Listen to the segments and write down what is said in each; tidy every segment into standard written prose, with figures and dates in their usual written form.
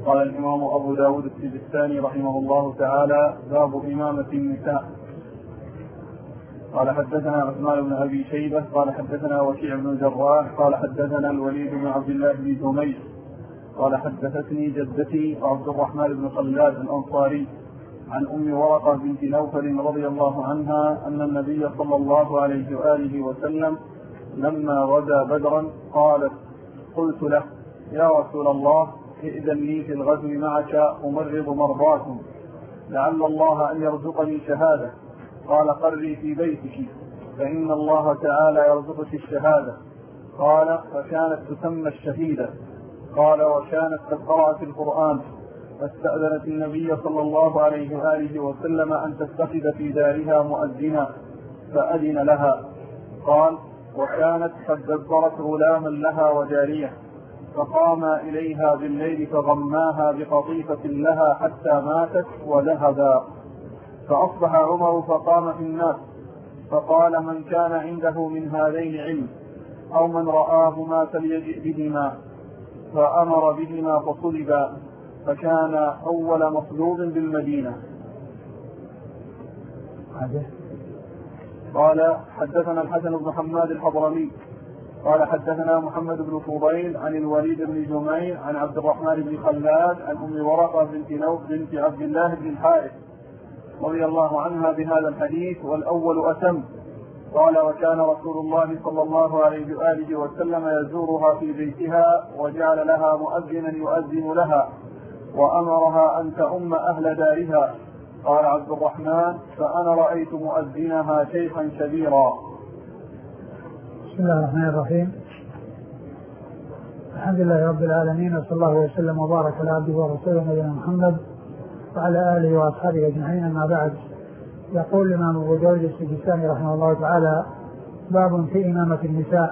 قال الإمام أبو داود السجستاني رحمه الله تعالى: باب إمامة النساء. قال حدثنا عثمان بن أبي شيبة قال حدثنا وكيع بن الجراح قال حدثنا الوليد بن عبد الله بن زميل قال حدثتني جدتي عبد الرحمن بن خلاد الأنصاري عن أم ورقة بنت نوفل رضي الله عنها أن النبي صلى الله عليه وآله وسلم لما غزا بدرا قالت: قلت له: يا رسول الله، ائذن لي في الغزو معك أمرض مرضاكم، لعل الله أن يرزقني شهادة. قال: قري في بيتك فإن الله تعالى يرزقك الشهادة. قال: فكانت تسمى الشهيدة. قال: وكانت قد قرأت القرآن، فاستأذنت النبي صلى الله عليه وآله وسلم أن تتخذ في دارها مؤذنا فأذن لها. قال: وكانت قد دبرت غلاما لها وجارية، فقام إليها بالليل فغماها بقطيفة لها حتى ماتت وذهبا. فأصبح عمر فقام في الناس فقال: من كان عنده من هذين علم أو من رآهما فليجئ بهما، فأمر بهما فصلبا، فكان أول مصلوب بالمدينة. قال: حدثنا الحسن بن حماد الحضرمي قال حدثنا محمد بن فضيل عن الوليد بن جميل عن عبد الرحمن بن خلاد عن أم ورقة بنت عبد الله بن الحارث رضي الله عنها بهذا الحديث، والأول أتم. قال: وكان رسول الله صلى الله عليه وآله وسلم يزورها في بيتها، وجعل لها مؤذنا يؤذن لها، وأمرها أن تؤم أهل دارها. قال عبد الرحمن: فأنا رأيت مؤذنها شيخا كبيرا. بسم الله الرحمن الرحيم. الحمد لله رب العالمين، وصلى الله وسلم وبارك على عبده ورسوله نبينا محمد وعلى آله وأصحابه أجمعين. أما بعد، يقول الإمام أبو داود السجستاني رحمه الله تعالى: باب في إمامة النساء.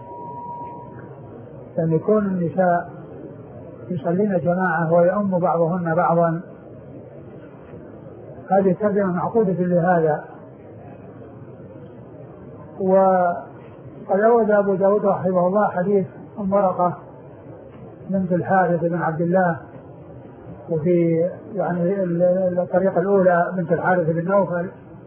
أن يكون النساء يصلين جماعة ويؤم بعضهن بعضا، هذه ترجمة معقودة لهذا. وقد أورد أبو داود رحمه الله حديث أم ورقة بنت الحارث بن عبد الله، وفي يعني الطريقة الأولى بنت الحارث بن نوفل،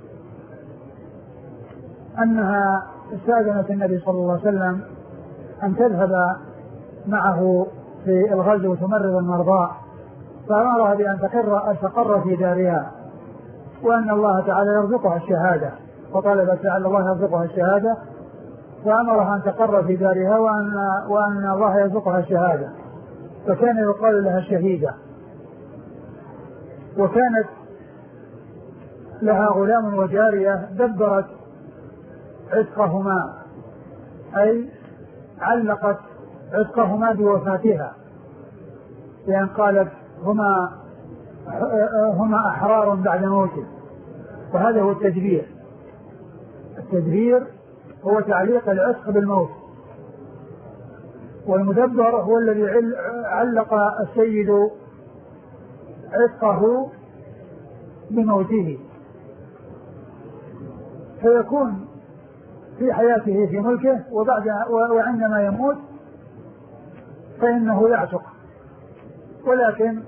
أنها استأذنت النبي صلى الله عليه وسلم أن تذهب معه في الغزو وتمرض المرضى، فأمرها بأن تقر في دارها، وأن الله تعالى يرزقها الشهادة، وطلبت لعل الله يرزقها الشهادة، فأمرها أن تقر في دارها وأن الله يرزقها الشهادة، فكان يقال لها الشهيدة. وكانت لها غلام وجارية دبرت عتقهما، أي علقت عتقهما بوفاتها، لأن قالت هما أحرار بعد موته. وهذا هو التدبير. التدبير هو تعليق العتق بالموت، والمدبر هو الذي علق السيد عتقه بموته، فيكون في حياته في ملكه، وعندما يموت فإنه يعتق، ولكن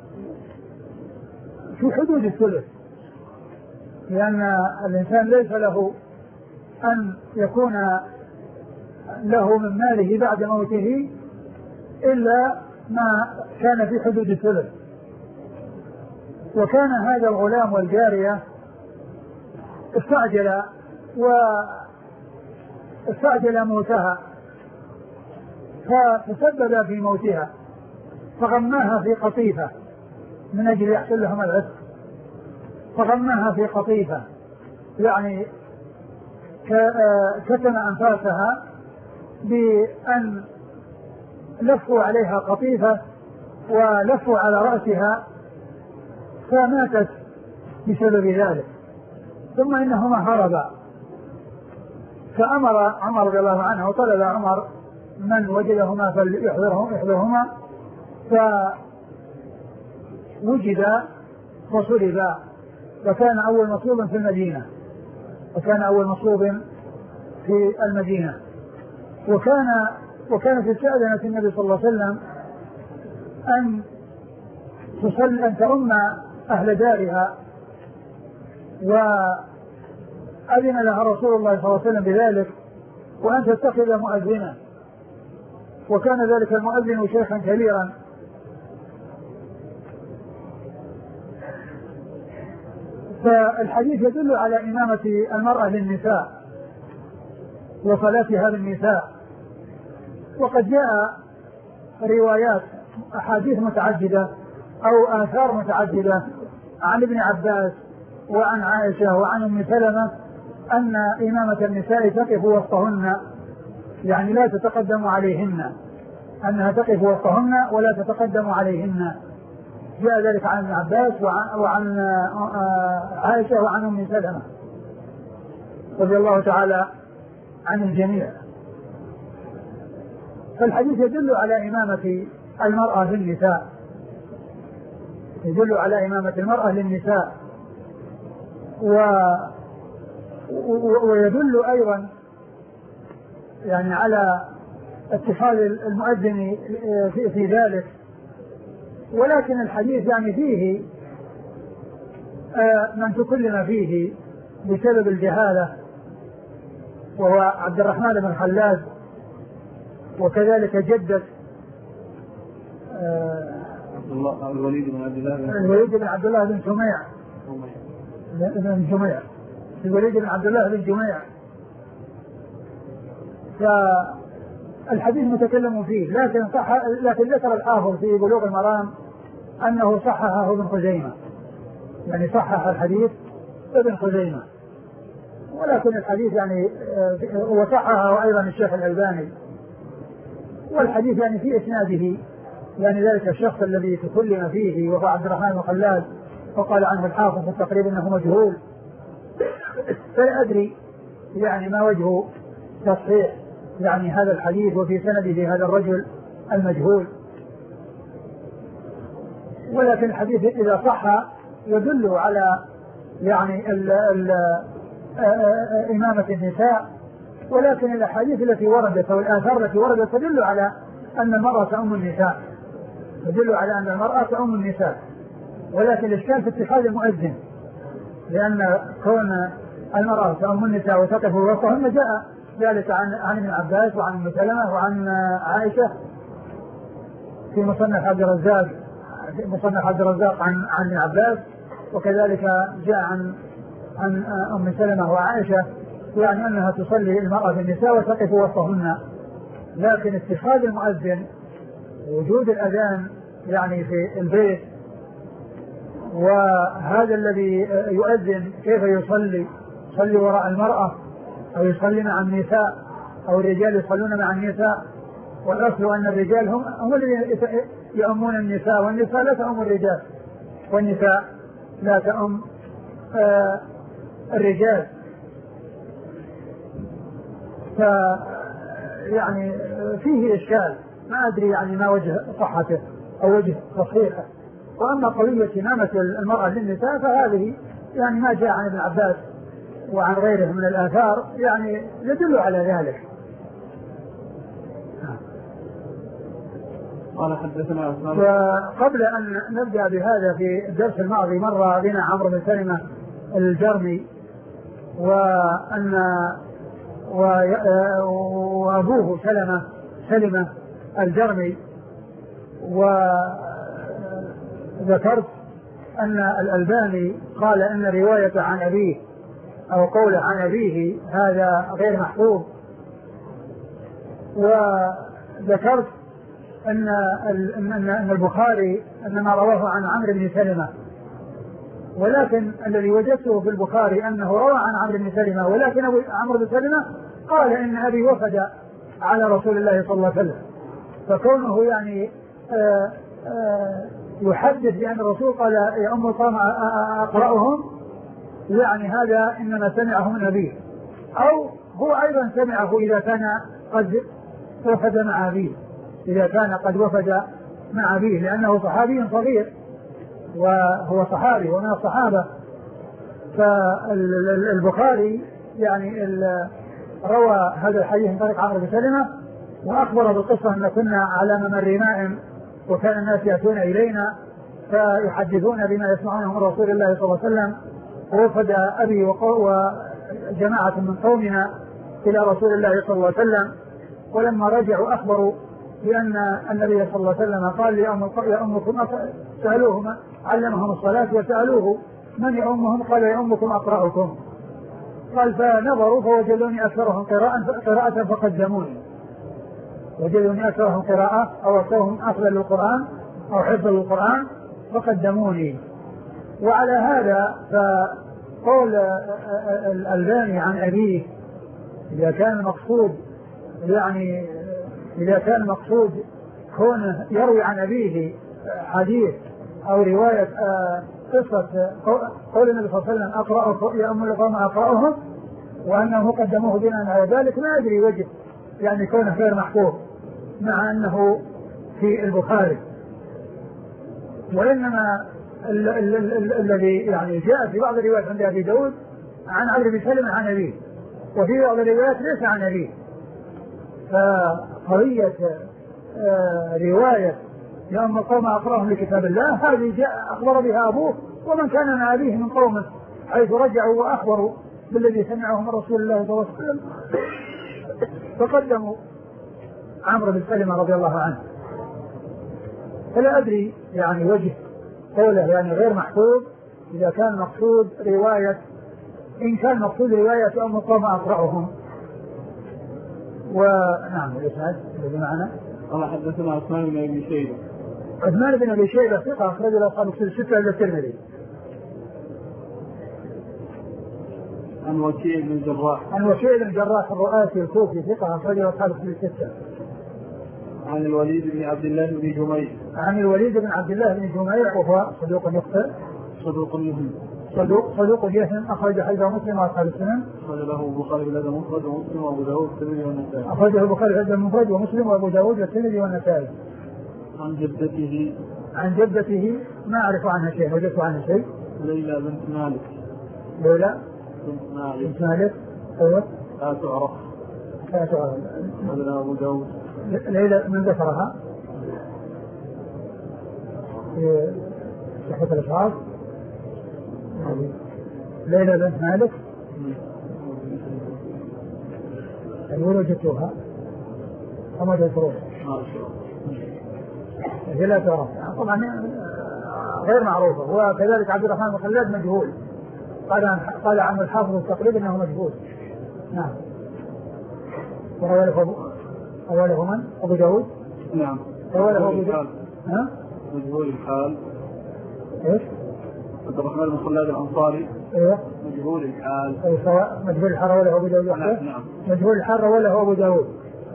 في حدود الثلث، لأن الإنسان ليس له أن يكون له من ماله بعد موته إلا ما كان في حدود الثلث. وكان هذا الغلام والجارية استعجل موتها، فتسبب في موتها، فغماها في قطيفة من أجل يحصل لهم العتق، فغماها في قطيفة، يعني كتم أنفاسها بأن لفوا عليها قطيفة ولفوا على رأسها، فماتت بسبب ذلك. ثم إنهما هربا، فأمر عمر رضي الله عنه وطلب عمر من وجدهما فليحضرهما، فوجد فصلبا، وكان أول مصلوب في المدينة، وكانت استأذنت النبي صلى الله عليه وسلم أن أن تؤم أهل دارها، وأذن لها رسول الله صلى الله عليه وسلم بذلك، وأن تتخذ مؤذنا، وكان ذلك المؤذن شيخا كبيرا. فالحديث يدل على إمامة المرأة للنساء وصلاتها للنساء. وقد جاء روايات أحاديث متعددة أو آثار متعددة عن ابن عباس وعن عائشة وعن أم سلمة أن إمامة النساء تقف وسطهن، يعني لا تتقدم عليهن، أنها تقف وسطهن ولا تتقدم عليهن. جاء ذلك عن ابن عباس وعن عائشة وعن أم سلمة رضي الله تعالى عن الجميع. فالحديث يدل على إمامة المرأة للنساء، يدل على إمامة المرأة للنساء، ويدل أيضا يعني على اتخاذ المؤذن في ذلك. ولكن الحديث يعني فيه من تكلم فيه بسبب الجهالة، وهو عبد الرحمن بن خلاد، وكذلك جدة الوليد بن عبد الله بن جميع، الوليد بن عبد الله بن جميع. فالحديث متكلم فيه، لكن ذكر الحافظ في بلوغ المرام أنه صححه ابن خزيمة، يعني صحح الحديث ابن خزيمة، ولكن الحديث يعني وصححه أيضا الشيخ الألباني. والحديث يعني في إسناده يعني ذلك الشخص الذي تكلم فيه وهو عبد الرحمن بن خلاد، وقال عنه الحافظ في التقريب أنه مجهول، فلا أدري يعني ما وجه تصحيح يعني هذا الحديث وفي سنده هذا الرجل المجهول. ولكن الحديث إذا صح يدل على يعني إمامة النساء. ولكن الأحاديث التي وردت أو الآثار التي وردت تدل على أن المرأة تؤم النساء، تدل على أن المرأة تؤم النساء. ولكن الإشكال في اتخاذ المؤذن، لأن كون المرأة تؤم النساء وتقف وسطهن جاء ذلك عن ابن عباس وعن أم سلمة وعن عائشة في مصنف عبد الرزاق عن ابن عباس، وكذلك جاء عن أم سلمة وعائشة، يعني أنها تصلي المرأة في النساء وتقف وسطهن. لكن اتخاذ المؤذن، وجود الأذان يعني في البيت، وهذا الذي يؤذن كيف يصلي وراء المرأة أو يصلي مع النساء، أو الرجال يصلون مع النساء، والأصل أن الرجال هم الذين يؤمون النساء، والنساء لا تؤم الرجال، والنساء لا تؤم الرجال. يعني فيه إشكال، ما أدري يعني ما وجه صحته أو وجه تصحيحه. وأما قضية إمامة المرأة للنساء فهذه يعني ما جاء عن ابن عباس وعن غيره من الآثار يعني يدل على ذلك. وقبل أن نبدأ بهذا، في الدرس الماضي مر بنا عمرو بن سلمة الجرمي، وأبوه سلمة الجرمي، وذكرت أن الألباني قال أن رواية عن أبيه أو قوله عن أبيه هذا غير محفوظ. وذكرت أن البخاري أنما رواه عن عمرو بن سلمة، ولكن الذي وجدته في البخاري أنه روى عن عمرو بن سلمة، ولكن عمرو بن سلمة قال إن أبي وفد على رسول الله صلى الله عليه وسلم. فكونه يعني يحدث بأن الرسول قال يا أم القوم أقرأهم، يعني هذا إنما سمعه من أبيه، أو هو أيضا سمعه إذا كان قد وفد مع أبيه، إذا كان قد وفد مع أبيه، لأنه صحابي صغير وهو صحابي ومن الصحابة. فالبخاري يعني روى هذا الحديث من طريق عمرو بن سلمة، وأخبر بالقصة أن كنا على ممر ماء وكان الناس يأتون إلينا فيحدثون بما يسمعونه من رسول الله صلى الله عليه وسلم. ووفد أبي وجماعة من قومنا إلى رسول الله صلى الله عليه وسلم، ولما رجعوا أخبروا بأن النبي صلى الله عليه وسلم قال يأمكم سألوهم علمهم الصلاة وسألوه من يأمهم؟ قال يأمكم أقرأكم. قال فنظروا فوجدوني أكثرهم قراءة فقدموني، وجدوني أكثرهم قراءة أو أكثرهم أخذ للقرآن أو حفظ للقرآن فقدموني. وعلى هذا فقول الألباني عن أبيه إذا كان المقصود يعني إذا كان المقصود كونه يروي عن أبيه حديث أو رواية قصة قول النبي صلى الله عليه وسلم أقرأ يأم القوم أقرأهم وأنه قدموه بناء على ذلك، ما أدري وجه يعني كونه غير محفوظ مع أنه في البخاري. وإنما الذي يعني جاء في بعض الروايات عند أبي داود عن عمرو بن سلمة عن أبيه، وفي بعض الروايات ليس عن أبيه. فقضية رواية يوم القوم أقرأهم لكتاب الله هذه جاء أخبر بها أبوه ومن كان مع أبيه من قومه، حيث رجعوا وأخبروا بالذي سمعه من رسول الله صلى الله عليه وسلم فقدموا عمرو بن سلمة رضي الله عنه. فلا أدري يعني وجه قوله يعني غير محفوظ إذا كان مقصود رواية، إن كان مقصود رواية يوم القوم أقرأهم. ونعم الإسناد الذي معنا قال حدثنا عثمان بن أبي شيبة. عثمان بن أبي شيبة ثقة أخرج له أصحاب الكتب الستة إلا الترمذي. عن وكيع بن الجراح. عن وكيع بن الجراح الرؤاسي الكوفي ثقة أخرج له أصحاب الكتب الستة. عن الوليد بن عبد الله بن جميع. عن الوليد بن عبد الله بن جميع وهو صدوق يخطئ. صدوق يهم أخرج حديثه مسلم وأصحاب السنن. أخرج له البخاري في الأدب المفرد ومسلم وأبو داود والترمذي والنسائي. أخرجه البخاري في الأدب المفرد ومسلم وأبو داود والترمذي والنسائي. عن جدته. عن جدته ما أعرف عنها شيء، وجدت عنها شيء. ليلى بنت مالك. ليلى بنت مالك. أيوه. لا تعرف. هذا أبو داود. ليلى من ذكرها في صحة الأشعار. ليلى بنت مالك الأولى وجدتوها وما تذكروها هي لا تعرف طبعا غير معروفة. وكذلك عبد الرحمن بن خلاد مجهول، قال عن الحافظ التقريب انه مجهول. نعم. أوله من؟ أبو داود. نعم. أوله أبو داود. ها؟ مجهول الحال. إيش؟ عبد الرحمن بن خلاد الأنصاري. إيه. مجهول الحال. أي سواء مجهول الحال ولا أبو داود. نعم. مجهول الحال ولا أبو داود.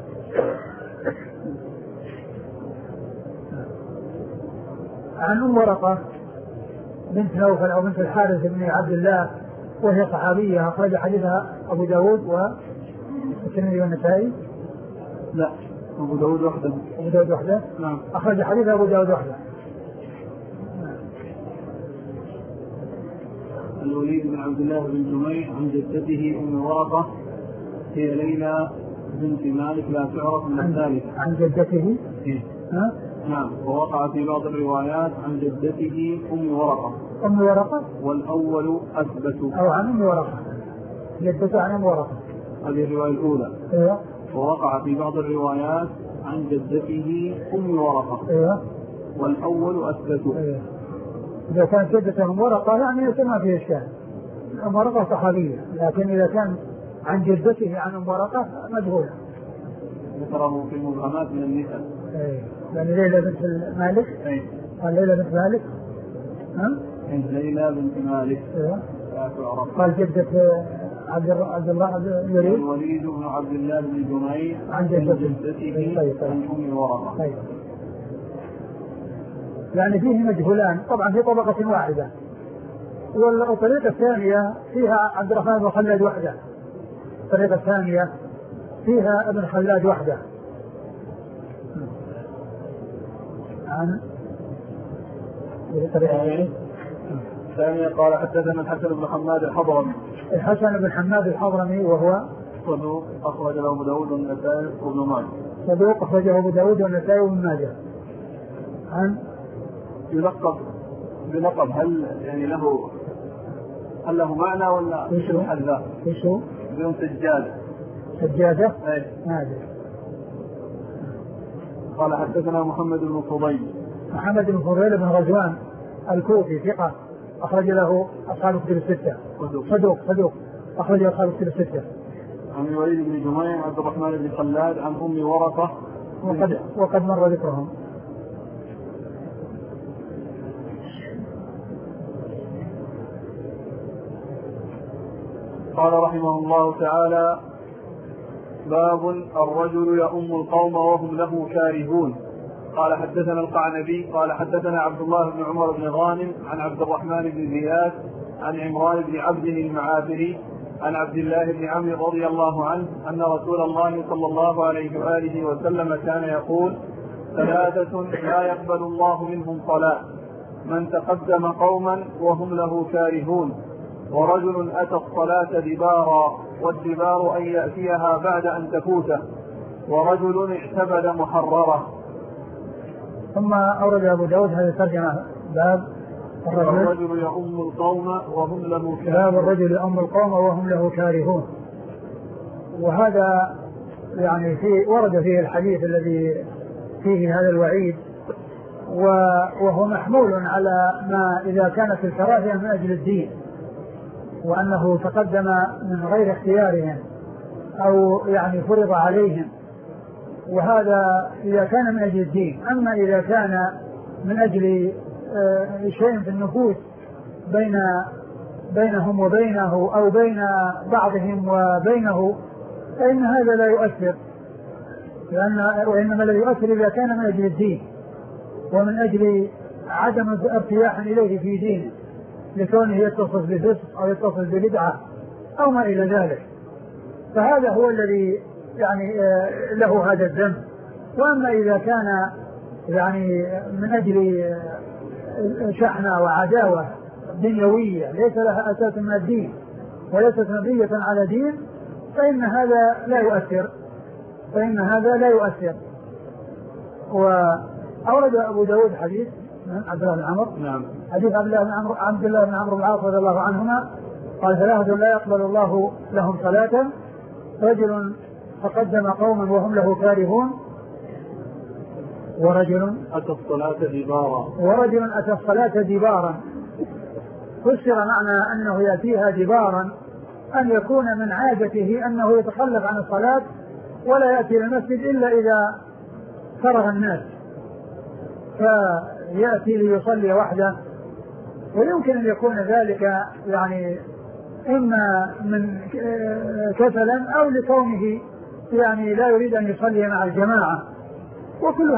عن أم ورقة بنت نوفل أو بنت الحارث بن عبد الله وهي صحابية أخرج حديثها أبو داود والترمذي والنسائي. لا أبو داود وحده. أبو داود وحده. نعم. أخرج حديثها أبو داود وحده. الوليد بن عبد الله بن جميع عن جدته أم ورقة هي ليلى بنت مالك لا تعرف من الثالث. عن جدته. ها؟ نعم. ووقع في بعض الروايات عن جدته أم ورقة. أم ورقة. والأول أثبت. أو عن أم ورقة. جدته عن أم ورقة. هذه الرواية الأولى. أيوه. ووقع في بعض الروايات عن جدته أم ورقة. أيوه. والأول أثبت. أيوه. إذا كانت جدته أم ورقة يعني ما فيه إشكال، أم ورقة صحابية، لكن إذا كان عن جدته عن أم ورقة مجهولة. ذكره في المبهمات من النساء. أيه. يعني ليلى بنت مالك. أيه. قال ليلى بنت مالك. ها؟ ليلى بنت مالك. أيوه. لا تعرف. قال جدة عبد الله الوليد. الوليد بن عبد الله بن جميع عن جدته عن أم ورقة. طيب. يعني فيه مجهولان طبعا في طبقة واحدة. والطريقة الثانية فيها عبد الرحمن بن خلاد وحده. الطريقة الثانية فيها ابن خلاد وحده. عن الثانية قال حدثنا الحسن بن حماد الحضرمي. الحسن بن حماد الحضرمي وهو صدوق أخرج له أبو داود والنسائي وابن ماجه. صدوق أخرجه أبو داود والنسائي وابن ماجه. عن يلقب بلقب هل يعني له معنى ولا وشو حذاء؟ وشو بدون سجادة. سجادة؟ ايه. هذا. قال حدثنا محمد بن فضيل. محمد بن فضيل بن غزوان الكوفي ثقة أخرج له أصحاب الكتب الستة. صدوق أخرج له أصحاب الكتب الستة. عن الوليد بن جميع عبد الرحمن بن خلاد عن أم ورقة وقد مر ذكرهم. قال رحمه الله تعالى: باب الرجل يؤم القوم وهم له كارهون. قال حدثنا القعنبي قال حدثنا عبد الله بن عمر بن غانم عن عبد الرحمن بن زياد عن عمران بن عبد المعافري عن عبد الله بن عمرو رضي الله عنه أن رسول الله صلى الله عليه وآله وسلم كان يقول: ثلاثة لا يقبل الله منهم صلاة: من تقدم قوما وهم له كارهون، ورجل أتى الصلاة دبارا، والدبار أن يأتيها بعد أن تفوته، ورجل اعتبد محررة. ثم أورد أبو داود هذه الترجمة: باب الرجل يؤم القوم وهم له كارهون. باب الرجل يؤم القوم وهم له كارهون. وهذا يعني ورد فيه الحديث الذي فيه هذا الوعيد، وهو محمول على ما إذا كانت الكراهية من أجل الدين، وأنه تقدم من غير اختيارهم أو يعني فرض عليهم، وهذا إذا كان من أجل الدين. أما إذا كان من أجل شيء في النفوس بينهم وبينه أو بين بعضهم وبينه، فإن هذا لا يؤثر، وإنما الذي يؤثر إذا كان من أجل الدين ومن أجل عدم ارتياح إليه في دينه، لكونه يتصف بفسق أو يتصف ببدعة أو ما إلى ذلك، فهذا هو الذي يعني له هذا الذنب. وأما إذا كان يعني من أجل شحنة وعداوة دنيوية ليس لها أساس من الدين وليست مبنية على دين، فإن هذا لا يؤثر. وأورد أبو داود حديث عبد الله بن عمرو. نعم. حديث عبد الله بن عمرو العاص رضي الله عنهما قال: ثلاثة لا يقبل الله لهم صلاة: رجل تقدم قوما وهم له كارهون، ورجل أتى الصلاة دبارا. فسر معنى أنه يأتيها دبارا أن يكون من عادته أنه يتخلف عن الصلاة ولا يأتي للمسجد إلا إذا فرغ الناس، فيأتي ليصلي وحده. ويمكن أن يكون ذلك يعني إما من كسلا أو لكونه يعني لا يريد أن يصلي مع الجماعة، وكل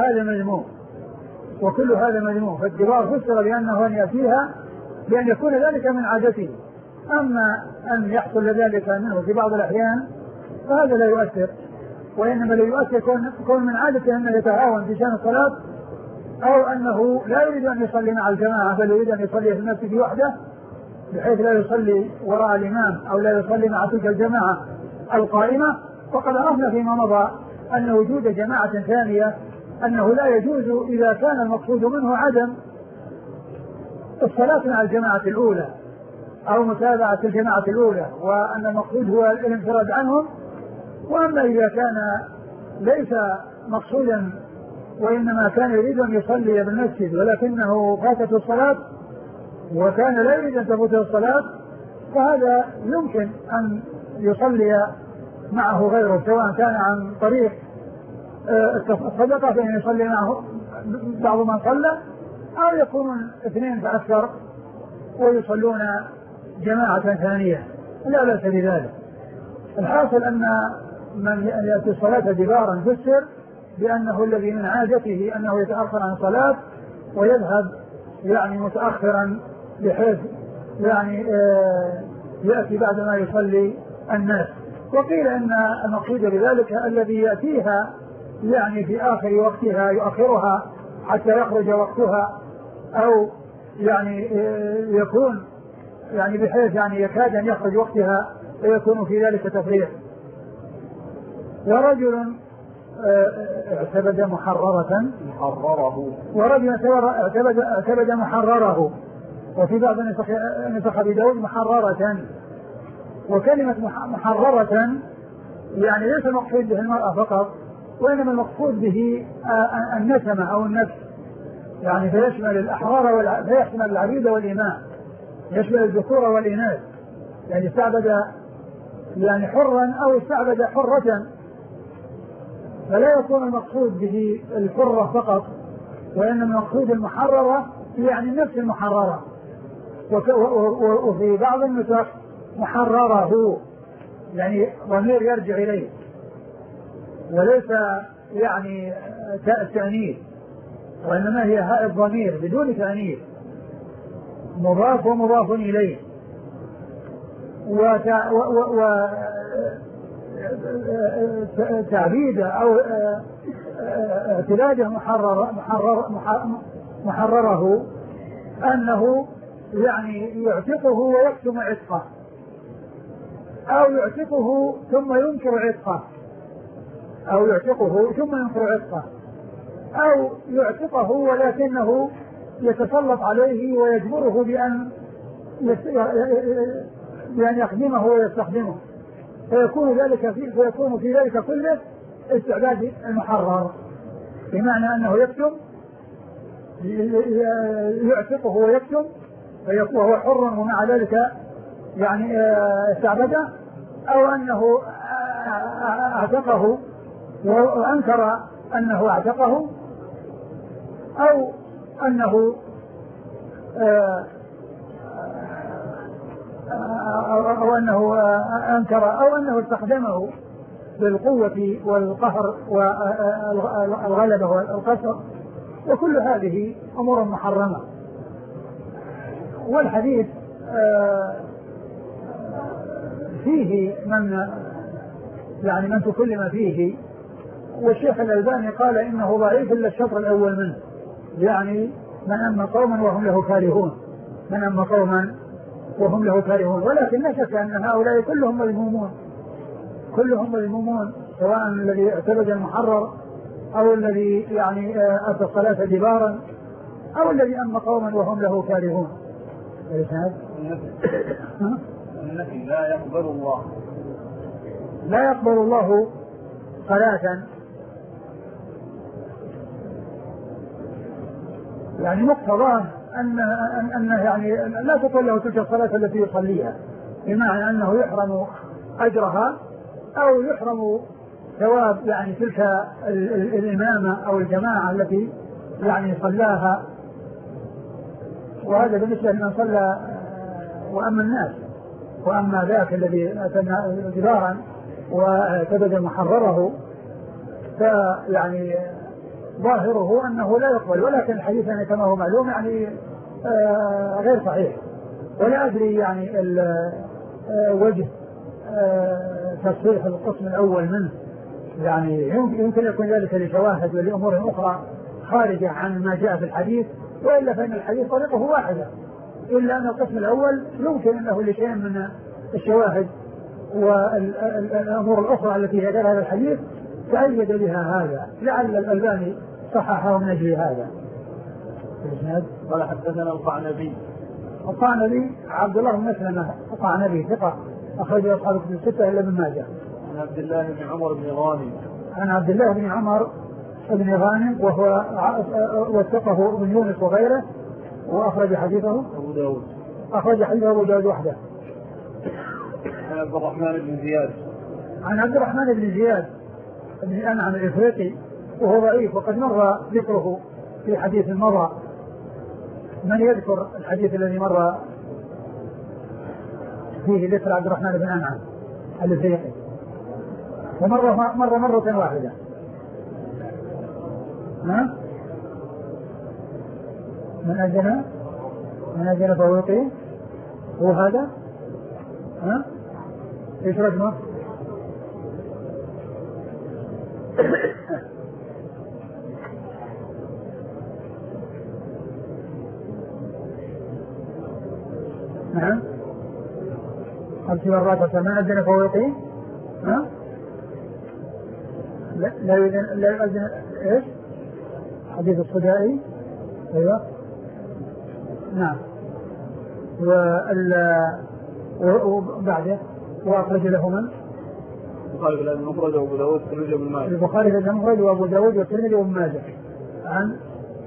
هذا مذموم. فالدبار فسر بأنه أن يأتيها بأن يكون ذلك من عادته. أما أن يحصل ذلك منه في بعض الأحيان فهذا لا يؤثر، وإنما الذي يؤثر يكون من عادته أنه يتهاون في شأن الصلاة، أو أنه لا يريد أن يصلي مع الجماعة بل يريد أن يصلي في المسجد وحده، بحيث لا يصلي وراء الإمام أو لا يصلي مع تلك الجماعة القائمة. وقد عرفنا فيما مضى أن وجود جماعة ثانية أنه لا يجوز إذا كان المقصود منه عدم الصلاة مع الجماعة الأولى أو متابعة الجماعة الأولى، وأن المقصود هو الانفراد عنهم. وأما إذا كان ليس مقصودا وإنما كان يريد أن يصلي بالمسجد ولكنه فاتته الصلاة وكان لا يريد أن تفوته الصلاة، فهذا يمكن أن يصلي معه غيره، سواء كان عن طريق الصدقة فإن يصلي معه بعض من صلى، أو يكون اثنين فأكثر ويصلون جماعة ثانية، لا بأس بذلك. الحاصل أن من يأتي الصلاة دبارا فسر بأنه الذي من عادته أنه يتأخر عن الصلاة ويذهب يعني متأخرا بحيث يعني يأتي بعد ما يصلي الناس. وقيل أن المقصود بذلك الذي يأتيها يعني في آخر وقتها يؤخرها حتى يخرج وقتها، أو يعني يكون يعني بحيث يعني يكاد أن يخرج وقتها فيكون في ذلك تفريط. ورجل اعتبد محرره، ورجل اعتبد محرره، وفي بعض نسخ أبي داود محررة. وكلمة محررة يعني ليس المقصود به المرأة فقط، وإنما المقصود به النسمة أو النفس، يعني فيشمل الأحرار فيشمل العبيد والإماء، يشمل الذكور والإناث، يعني استعبد يعني حرا أو استعبد حرة، فلا يكون المقصود به الحرة فقط، وإنما المقصود المحررة يعني النفس المحررة. وفي بعض النسخ محرره، يعني ضمير يرجع إليه وليس يعني تاء التأنيث، وإنما هي هاء الضمير بدون تأنيث، مضاف ومضاف إليه. وتعبيده أو اعتلاده محرره أنه يعني يعتقه ويكتم عتقه، أو يعتقه ثم ينكر عتقه، أو يعتقه ثم ينكر عتقه، أو يعتقه ولكنه يتسلط عليه ويجبره بأن يخدمه ويستخدمه، فيكون في ذلك كله استعباد المحرر، بمعنى أنه يكتم يعتقه ويكتم وهو حر ومع ذلك يعني استعبده، أو أنه اعتقه وأنكر أنه اعتقه، أو أنه أنكر أو أنه استخدمه بالقوة والقهر والغلبة والقسر، وكل هذه أمور محرمة. والحديث فيه من تكلم فيه، والشيخ الألباني قال إنه ضعيف إلا الشطر الأول منه، يعني من أما قوما وهم له كارهون، من أما قوما وهم له كارهون. ولكن لا شك أن هؤلاء كلهم مذمومون، سواء الذي اعتبد المحرر أو الذي يعني أتى الصلاة جبارا أو الذي أما قوما وهم له كارهون. النبي لا يقبل الله صلاة، يعني مقتضاه أن يعني لا تقول له تلك الصلاة التي يصليها، بمعنى أنه يحرم أجرها أو يحرم ثواب يعني تلك الإمامة أو الجماعة التي يعني صلاها. وهذا بالنسبة لمن صلى وأما الناس، وأما ذاك الذي أتى جبارا واعتبد محرره فيعني ظاهره أنه لا يقبل. ولكن الحديث يعني كما هو معلوم يعني غير صحيح، ولا أدري يعني وجه تصحيح القسم الأول منه، يعني يمكن يكون ذلك لشواهد ولأمور أخرى خارجة عن ما جاء في الحديث، وإلا فإن الحديث طريقه واحدة، إلا أن القسم الأول يمكن أنه لشيء من الشواهد والأمور الأخرى التي هي هذا الحديث تأيد بها هذا، لعل الألباني صححه من أجل هذا. قال حدثنا القعنبي عبد الله بن مسلمة القعنبي ثقة أخرج أصحاب الكتب الستة إلا ابن ماجه. عن عبد الله بن عمر بن غانم. عن عبد الله بن عمر بن غانم وهو وثقه ابن يونس وغيره، وأخرج حديثه أبو داود. أخرج حديثه أبو داود وحده. عن عبد الرحمن بن زياد. عن عبد الرحمن بن زياد بن أنعم الإفريقي وهو ضعيف، وقد مر ذكره في حديث مضى. من يذكر الحديث الذي مر فيه ذكر عبد الرحمن بن أنعم الإفريقي؟ ومر مرة واحدة. من أجل فوقه هو هذا. ايش رقمه؟ نعم 5 مرات. من أجل فوقه لا يؤذن ايش؟ حديث الصدائي. ايوه نعم. وبعده وأخرج له من؟ البخاري في المفرد وأبو داود والترمذي وابن ماجه. البخاري في المفرد وأبو داود والترمذي وابن ماجه. عن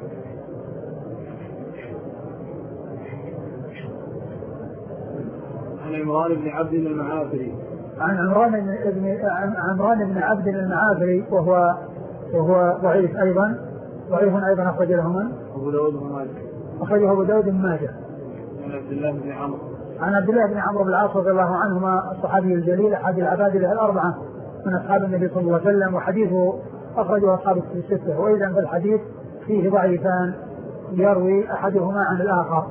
عمران بن عبد المعافري. عن عمران بن عبد المعافري وهو ضعيف أيضا أخرج له من؟ أبو داود وابن ماجه. أخرجه أبو داود وابن ماجه. عن عبد الله بن عمرو بن العاص رضي الله عنهما الصحابي الجليل أحد العبادلة الأربعة من أصحاب النبي صلى الله عليه وسلم، وحديثه أخرجه أصحاب الستة، وإذا فالحديث فيه ضعيفان يروي أحدهما عن الآخر.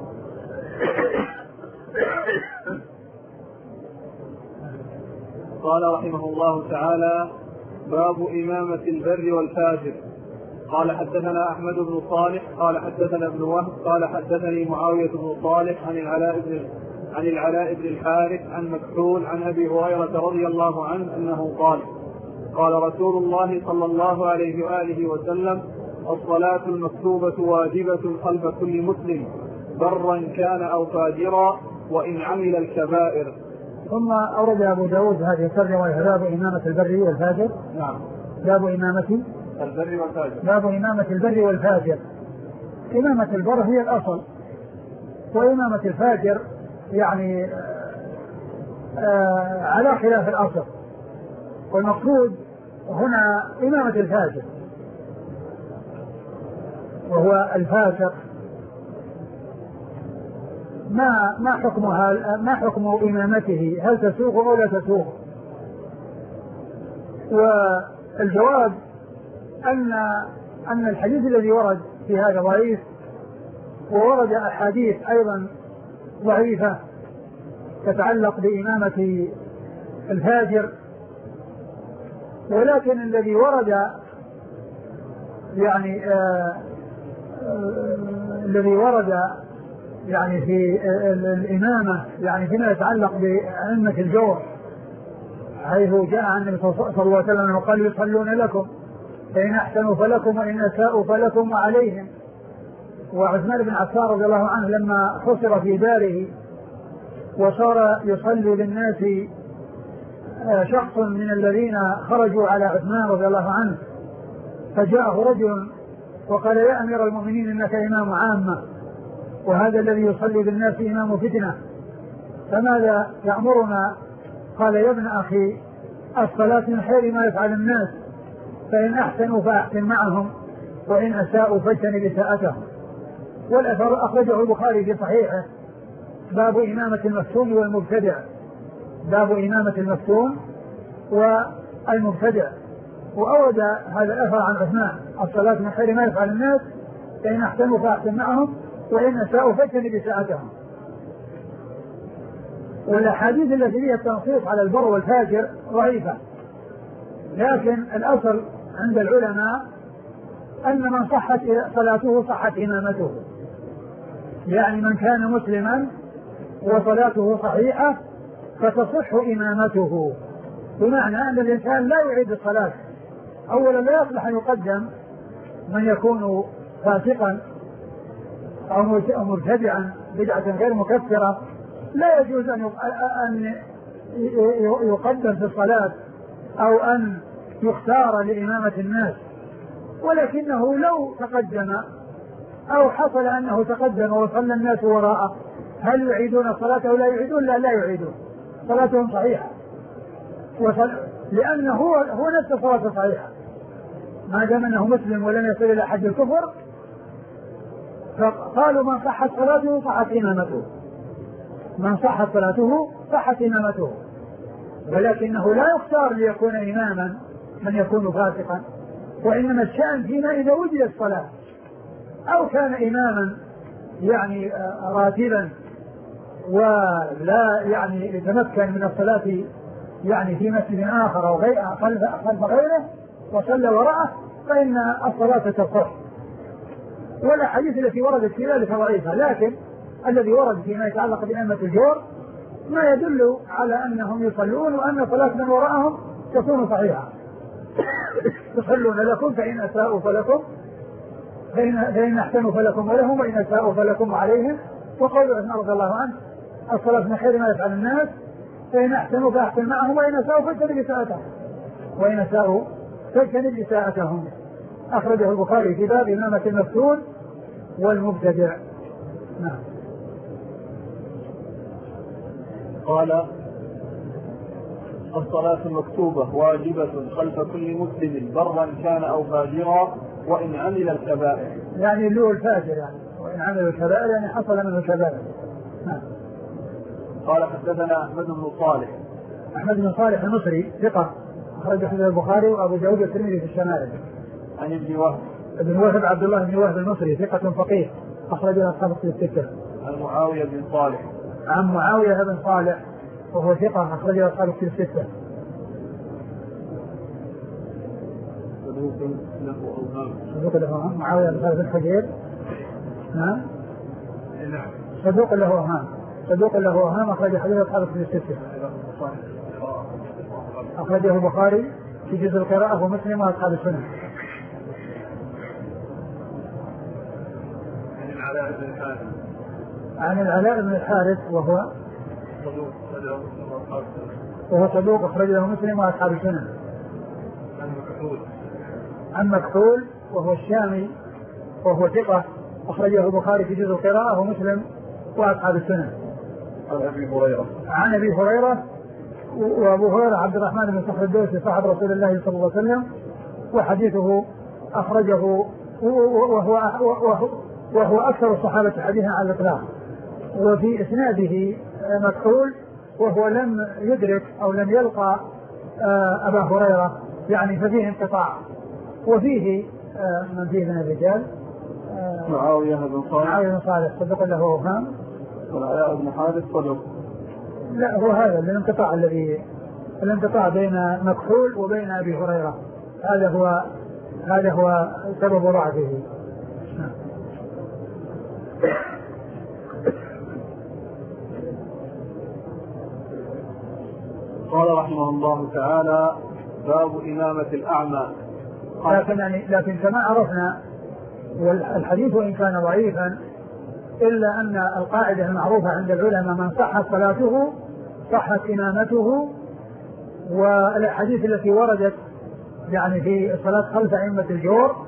قال رحمه الله تعالى: باب إمامة البر والفاجر. قال حدثنا أحمد بن صالح قال حدثنا ابن وهب قال حدثني معاوية بن صالح عن العلاء بن الحارث عن مكحول عن أبي هريرة رضي الله عنه أنه قال: قال رسول الله صلى الله عليه وآله وسلم: الصلاة المكتوبة واجبة خلف كل مسلم برا كان أو فاجرا وإن عمل الكبائر. ثم أورد أبو داود هذه الترجمة: باب إمامة البر والفاجر. نعم. باب إمامة البر والفاجر. باب إمامة البر والفاجر. إمامة البر هي الأصل، وإمامة الفاجر يعني على خلاف الأصل، والمقصود هنا إمامة الفاجر، وهو الفاسق. ما حكم إمامته؟ هل تسوغ أو لا تسوغ؟ والجواب أن الحديث الذي ورد في هذا ضعيف، وورد أحاديث أيضا ضعيفة تتعلق بإمامة الفاجر، ولكن الذي ورد يعني في الإمامة يعني فيما يتعلق بأئمة الجور، حيث جاء عن النبي صلى الله عليه وسلم وقال: يصلون لكم فإن أحسنوا فلكم وإن أساءوا فلكم وعليهم. وعثمان بن عفان رضي الله عنه لما حصر في داره وصار يصلي للناس شخص من الذين خرجوا على عثمان رضي الله عنه، فجاءه رجل وقال: يا أمير المؤمنين إنك إمام عامة، وهذا الذي يصلي بالناس إمام فتنة، فماذا يأمرنا؟ قال: يا ابن أخي، الصلاة من خير ما يفعل الناس، فإن أحسنوا فأحسن معهم وإن أساءوا فاجتنب إساءتهم. والأثر أخرجه البخاري في صحيحه: باب إمامة المفتون والمبتدع. باب إمامة المفتون والمبتدع. وأورد هذا الأثر عن عثمان: الصلاة من خير ما يفعل الناس، فإن أحسنوا فأحسن معهم وإن أساءوا فاجتنب إساءتهم. والأحاديث التي فيها التنصيص على البر والفاجر ضعيفة، لكن الأصل عند العلماء أن من صحت صلاته صحت إمامته، يعني من كان مسلما وصلاته صحيحة فتصح إمامته، بمعنى أن الإنسان لا يعيد الصلاة. أولا لا يصلح أن يقدم من يكون فاسقا أو مبتدعا بدعة غير مكفرة، لا يجوز أن يقدم في الصلاة أو أن يختار لإمامة الناس. ولكنه لو تقدم أو حصل أنه تقدم وصلى الناس وراءه، هل يعيدون الصلاة أو لا يعيدون؟ لا يعيدون، صلاتهم صحيحة، لأنه هو نفس صلاة صحيحة ما دام أنه مسلم ولم يصل إلى حد الكفر. فقالوا: من صحت صلاته صحت إمامته، من صحت صلاته صحت إمامته، ولكنه لا يختار ليكون إماما من يكون فاسقا، وإنما الشأن فيما إذا وجدت الصلاة أو كان إماما يعني راتبا ولا يعني يتمكن من الصلاة يعني في مسجد آخر أو خلف غيره وصلى وراءه، فإن الصلاة تصح. والأحاديث التي وردت في ذلك ضعيفة، لكن الذي ورد فيما يتعلق بأئمة الجور ما يدل على أنهم يصلون وأن صلاة من وراءهم تكون صحيحة. يصلون لكم فإن أساءوا فلكم، فإن أحسنوا فلكم ولهم، وإن أساءوا فلكم وعليهم. وقول عثمان رضي الله عنه: الصلاة من خير ما يفعل الناس، فإن أحسنوا فأحسن معهم، وإن أساءوا فاجتنب إساءتهم، وإن أساءوا فاجتنب إساءتهم. أخرجه البخاري في باب إمامة المفتون والمبتدع. نعم. قال: الصلاة المكتوبة واجبة خلف كل مسلم برا كان أو فاجرا وإن عمل الكبائر. يعني اللي هو الفاجر، يعني وإن عمل الكبائر يعني حصل منه الكبائر. نعم. قال: حدثنا أحمد بن صالح. أحمد بن صالح المصري ثقة، أخرج حديث البخاري وأبو داود والترمذي في الشمائل. عن ابن وهب. ابن وهب عبد الله بن وهب المصري ثقة فقيه، أخرج له أصحاب الكتب الستة. عن معاوية بن صالح. عن معاوية بن صالح وهو ثقة، أخرج له أصحاب الكتب الستة. صدوق له أوهام. معاوية بن صالح الحجير. نعم. صدوق له أوهام. صدوق له أوهام، أخرج حديث أصحاب الكتب الستة. أخرجه البخاري في جزء القراءة ومسلم وأصحاب السنة. عن العلاء بن الحارث وهو صدوق، أخرج له مسلم وأصحاب السنة. عن مكحول وهو الشامي وهو ثقة، أخرجه البخاري في جزء القراءة ومسلم وأصحاب السنة. عن أبي هريرة، وأبو هريرة عبد الرحمن بن صخر الدوسي صاحب رسول الله صلى الله عليه وسلم، وحديثه أخرجه وهو أكثر الصحابة حديثا على الإطلاق. وفي إسناده مكحول وهو لم يدرك أو لم يلقى أبا هريرة، يعني ففيه انقطاع. وفيه من فيه من الرجال معاوية بن صالح صدق له أوهام، والعلاء بن حارث صدق. لا، هو هذا الانقطاع بين مكحول وبين أبي هريرة، هذا هو سبب ضعفه. قال رحمه الله تعالى: باب إمامة الأعمى. لكن كما عرفنا، والحديث وإن كان ضعيفا إلا أن القاعدة المعروفة عند العلماء: من صحت صلاته صحت إمامته. والأحاديث التي وردت يعني في الصلاة خلف أئمة الجور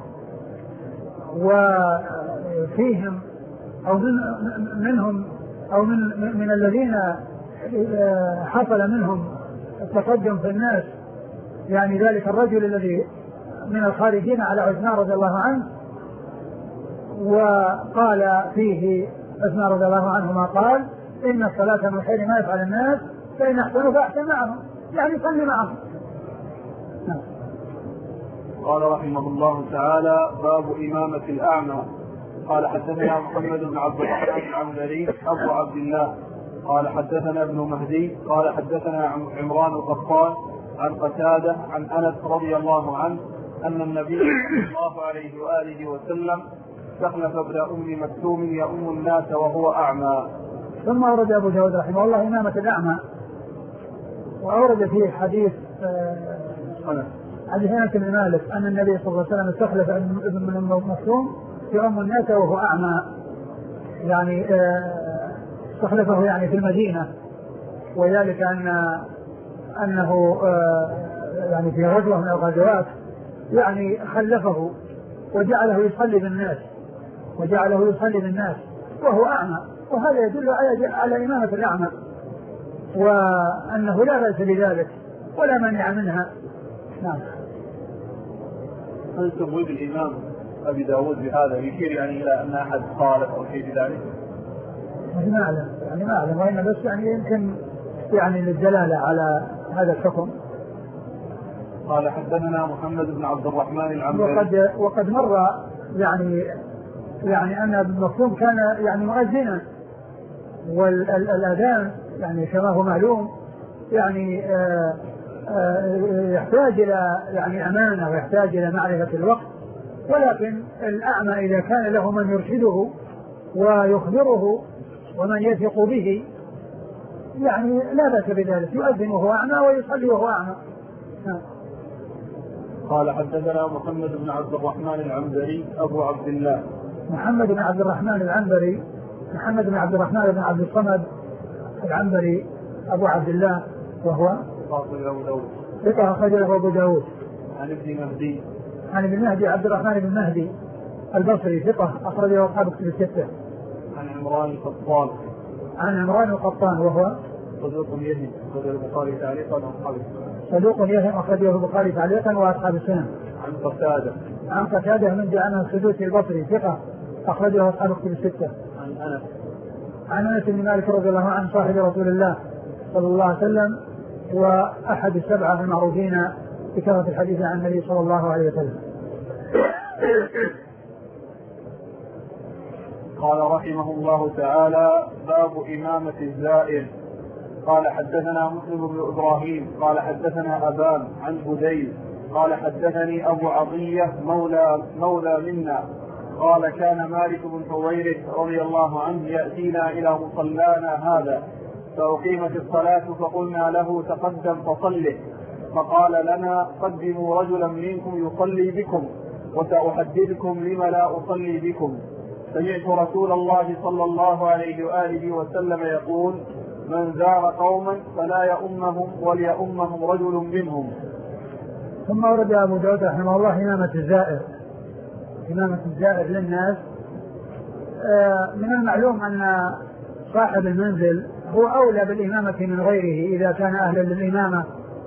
وفيهم أو منهم أو من الذين حصل منهم التقدم في الناس، يعني ذلك الرجل الذي من الخارجين على عثمان رضي الله عنه، وقال فيه عثمان رضي الله عنه ما قال: إن الصلاة من خير ما يفعل الناس، فإن أحسنوا فأحسن معهم، يعني صلي معهم. قال رحمه الله تعالى: باب إمامة الأعمى. قال: حدثنا محمد بن عبد الرحمن العنبري أبو عبد الله قال: حدثنا ابن مهدي قال: حدثنا عمران القطان عن قتادة عن أنس رضي الله عنه أن النبي صلى الله عليه وآله وسلم استخلف ابن أم مكتوم يؤم الناس وهو أعمى. ثم أورد أبو داود رحمه الله إمامة الأعمى، وأورد فيه حديث أنس بن مالك أن النبي صلى الله عليه وسلم استخلف ابن أم مكتوم يؤم الناس وهو أعمى، يعني استخلفه يعني في المدينة، وذلك أنه يعني في غزوة من الغزوات يعني خلفه وجعله يصلي بالناس وهو أعمى، وهذا يدل على إمامة الأعمى، وأنه لا بأس بذلك ولا مانع منها. نعم. هل تبويب الإمام أبي داود بهذا يشير يعني إلى أن أحد خالف أو شيء بذلك؟ ما أعلم وإن بس يعني يمكن يعني للدلالة على هذا الحكم. قال: حدثنا محمد بن عبد الرحمن العنبري. وقد مر يعني أن ابن مكتوم كان يعني مؤذنا، والأذان يعني كما هو معلوم يعني يحتاج إلى يعني أمانة ويحتاج إلى معرفة الوقت، ولكن الأعمى إذا كان له من يرشده ويخبره ومن يثق به يعني لا بأس بذلك، يؤذن وهو أعمى ويصلي وهو أعمى. قال: حدثنا محمد بن عبد الرحمن العنبري أبو عبد الله. محمد بن عبد الرحمن العنبري، محمد بن عبد الرحمن بن عبد الصمد العنبري أبو عبد الله وهو ثقة أخرجه أبو داود. عن ابن مهدي عبد الرحمن بن مهدي البصري ثقة أخرجه أصحاب كتب الستة. عن عمران القطان وهو صدوق يهم أخرجه البخاري تعليقا وأصحاب السنن. عن قتادة من جعل السدوسي البصري ثقة أخرجه أصحاب كتب الستة. عن أنس بن مالك رضي الله عنه صاحب رسول الله صلى الله عليه وسلم وأحد السبعة المعروفين بكثرة الحديث عن النبي صلى الله عليه وسلم. قال رحمه الله تعالى: باب إمامة الزائر. قال حدثنا مسلم بن إبراهيم قال حدثنا أبان عن هذيل قال حدثني أبو عطية مولى منا قال: كان مالك بن حويرث رضي الله عنه يأتينا إلى مصلانا هذا فأقيمت الصلاة فقلنا له: تقدم فصله. فقال لنا: قدموا رجلا منكم يصلي بكم وسأحدثكم لم لا أصلي بكم. سمعت رسول الله صلى الله عليه وآله وسلم يقول: من زار قوما فلا يؤمهم وليؤمهم رجل منهم. ثم ورد أبو داود رحمه الله إمامة الزائر للناس. من المعلوم أن صاحب المنزل هو أولى بالإمامة من غيره إذا كان أهلا للإمامة،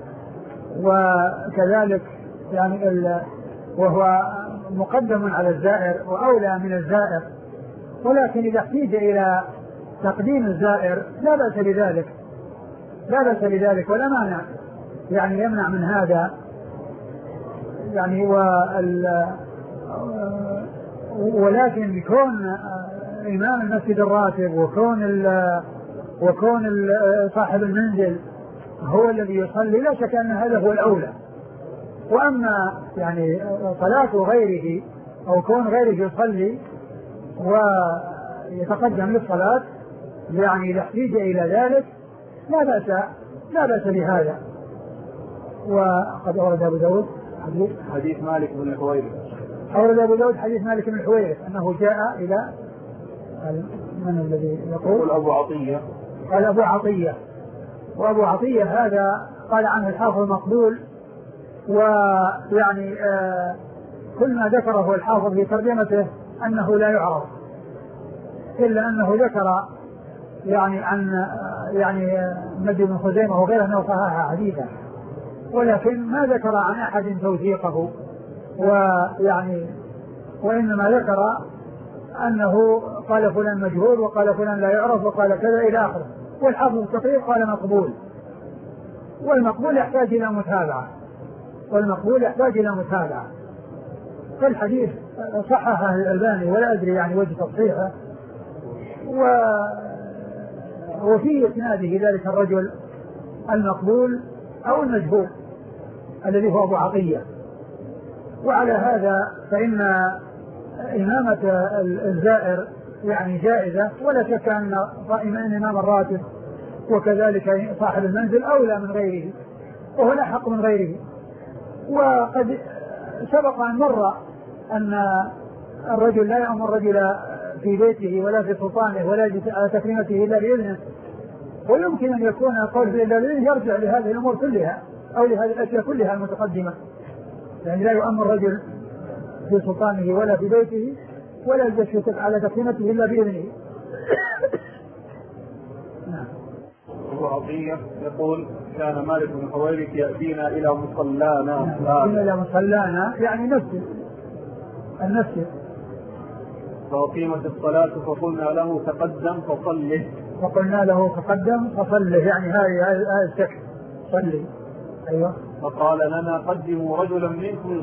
وكذلك يعني وهو مقدم على الزائر وأولى من الزائر، ولكن إذا احتيج إلى تقديم الزائر لا بأس بذلك ولا مانع يعني يمنع من هذا يعني. ولكن كون إمام المسجد الراتب وكون صاحب المنزل هو الذي يصلي لا شك أن هذا هو الأولى. وأما يعني صلاة غيره أو كون غيره يصلي ويتقدم للصلاة يعني إذا احتيج إلى ذلك لا بأس بهذا. وقد أورد أبو داود حديث مالك بن الحويرث. أورد أبو داود حديث مالك بن الحويرث أنه جاء إلى من الذي يقول؟ أبو عطية. قال أبو عطية. وأبو عطية هذا قال عنه الحافظ مقبول، ويعني كل ما ذكره الحافظ في ترجمته أنه لا يعرف، إلا أنه ذكر يعني عن يعني نبي بن خزيمة وغيره أنه صححه حديثا، ولكن ما ذكر عن أحد توثيقه، ويعني وإنما ذكر أنه قال فلان مجهول وقال فلان لا يعرف وقال كذا إلى آخره. والحافظ التقريب قال مقبول، والمقبول يحتاج إلى متابعة. فالحديث صححه الألباني ولا أدري يعني وجه تصحيحه، وفي إسناده ذلك الرجل المقبول أو المجهول الذي هو أبو عطية. وعلى هذا فإن إمامة الزائر يعني جائزة، ولا شك أن إمام الراتب وكذلك صاحب المنزل أولى من غيره وهو أحق من غيره. وقد سبق أن مر أن الرجل لا يأمر الرجل في بيته ولا في سلطانه ولا على تكريمته إلا بإذنه، ويمكن أن يكون القول إلا بإذنه يرجع لهذه الأمور كلها أو لهذه الأشياء كلها المتقدمة، يعني لا يؤمر الرجل في سلطانه ولا في بيته ولا يجب على تكريمته إلا بإذنه. أبو عطية يقول: كان مالك بن حويرث يأتينا إلى مصلانا يعني المسجد فأقيمت الصلاة فقلنا له: تقدم فصله. يعني هذا الشكل صلي. أيوة. فقال لنا: قدموا رجلا منكم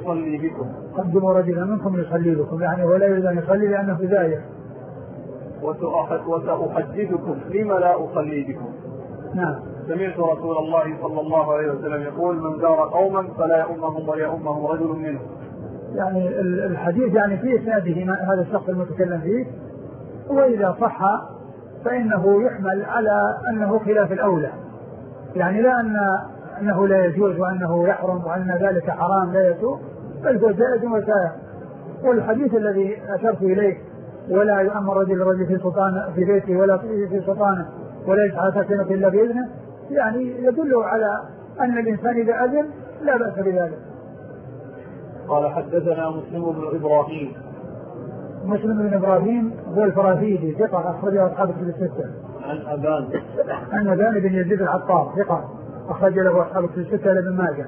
يصلي بكم، يعني ولا يريد أن يصلي لأنه في ذلك. وسأحدثكم لم لا أصلي بكم. نعم. سمعت رسول الله صلى الله عليه وسلم يقول: من زار قوما فلا يؤمهم وليؤمهم رجل منهم. يعني الحديث يعني في إسناده هذا الشخص المتكلم فيه، وإذا صح فإنه يحمل على أنه خلاف الأولى، يعني لا أنه لا يجوز وأنه يحرم وأن ذلك حرام لا يسوء، بل هو جائز وسائر. والحديث الذي أشرت إليه: ولا يؤمر رجل في بيته ولا في سلطانه ولا يسعى ساكنة إلا بإذنه، يعني يدل على أن الإنسان إذا أذن لا بأس بذلك. قال حدثنا مسلم بن إبراهيم. مسلم بن إبراهيم هو الفراهيدي ثقة أخرجه أصحاب الكتب الستة. عن أبان بن يزيد العطار ثقة أخرج له أصحاب الكتب الستة لابن ماجه.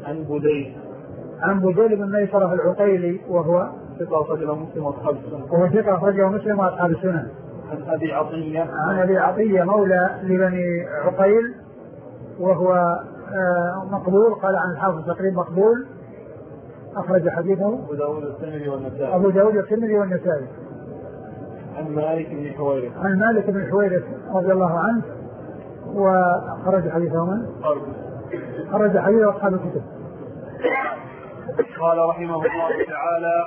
عن بديل بن ميسرة العقيلي وهو ثقة أخرجه مسلم وأصحاب السنن. وهو ثقة أخرجه مسلم وأصحاب السنن. عن أبي عطية مولى لبني عقيل وهو مقبول، قال عن الحافظ تقريبا مقبول، أخرج حديثه أبو داود والترمذي والنسائي. عن مالك بن حويرث رضي الله عنه وخرج حديثه من؟ خرج حديثه أصحاب الكتب. قال رحمه الله تعالى: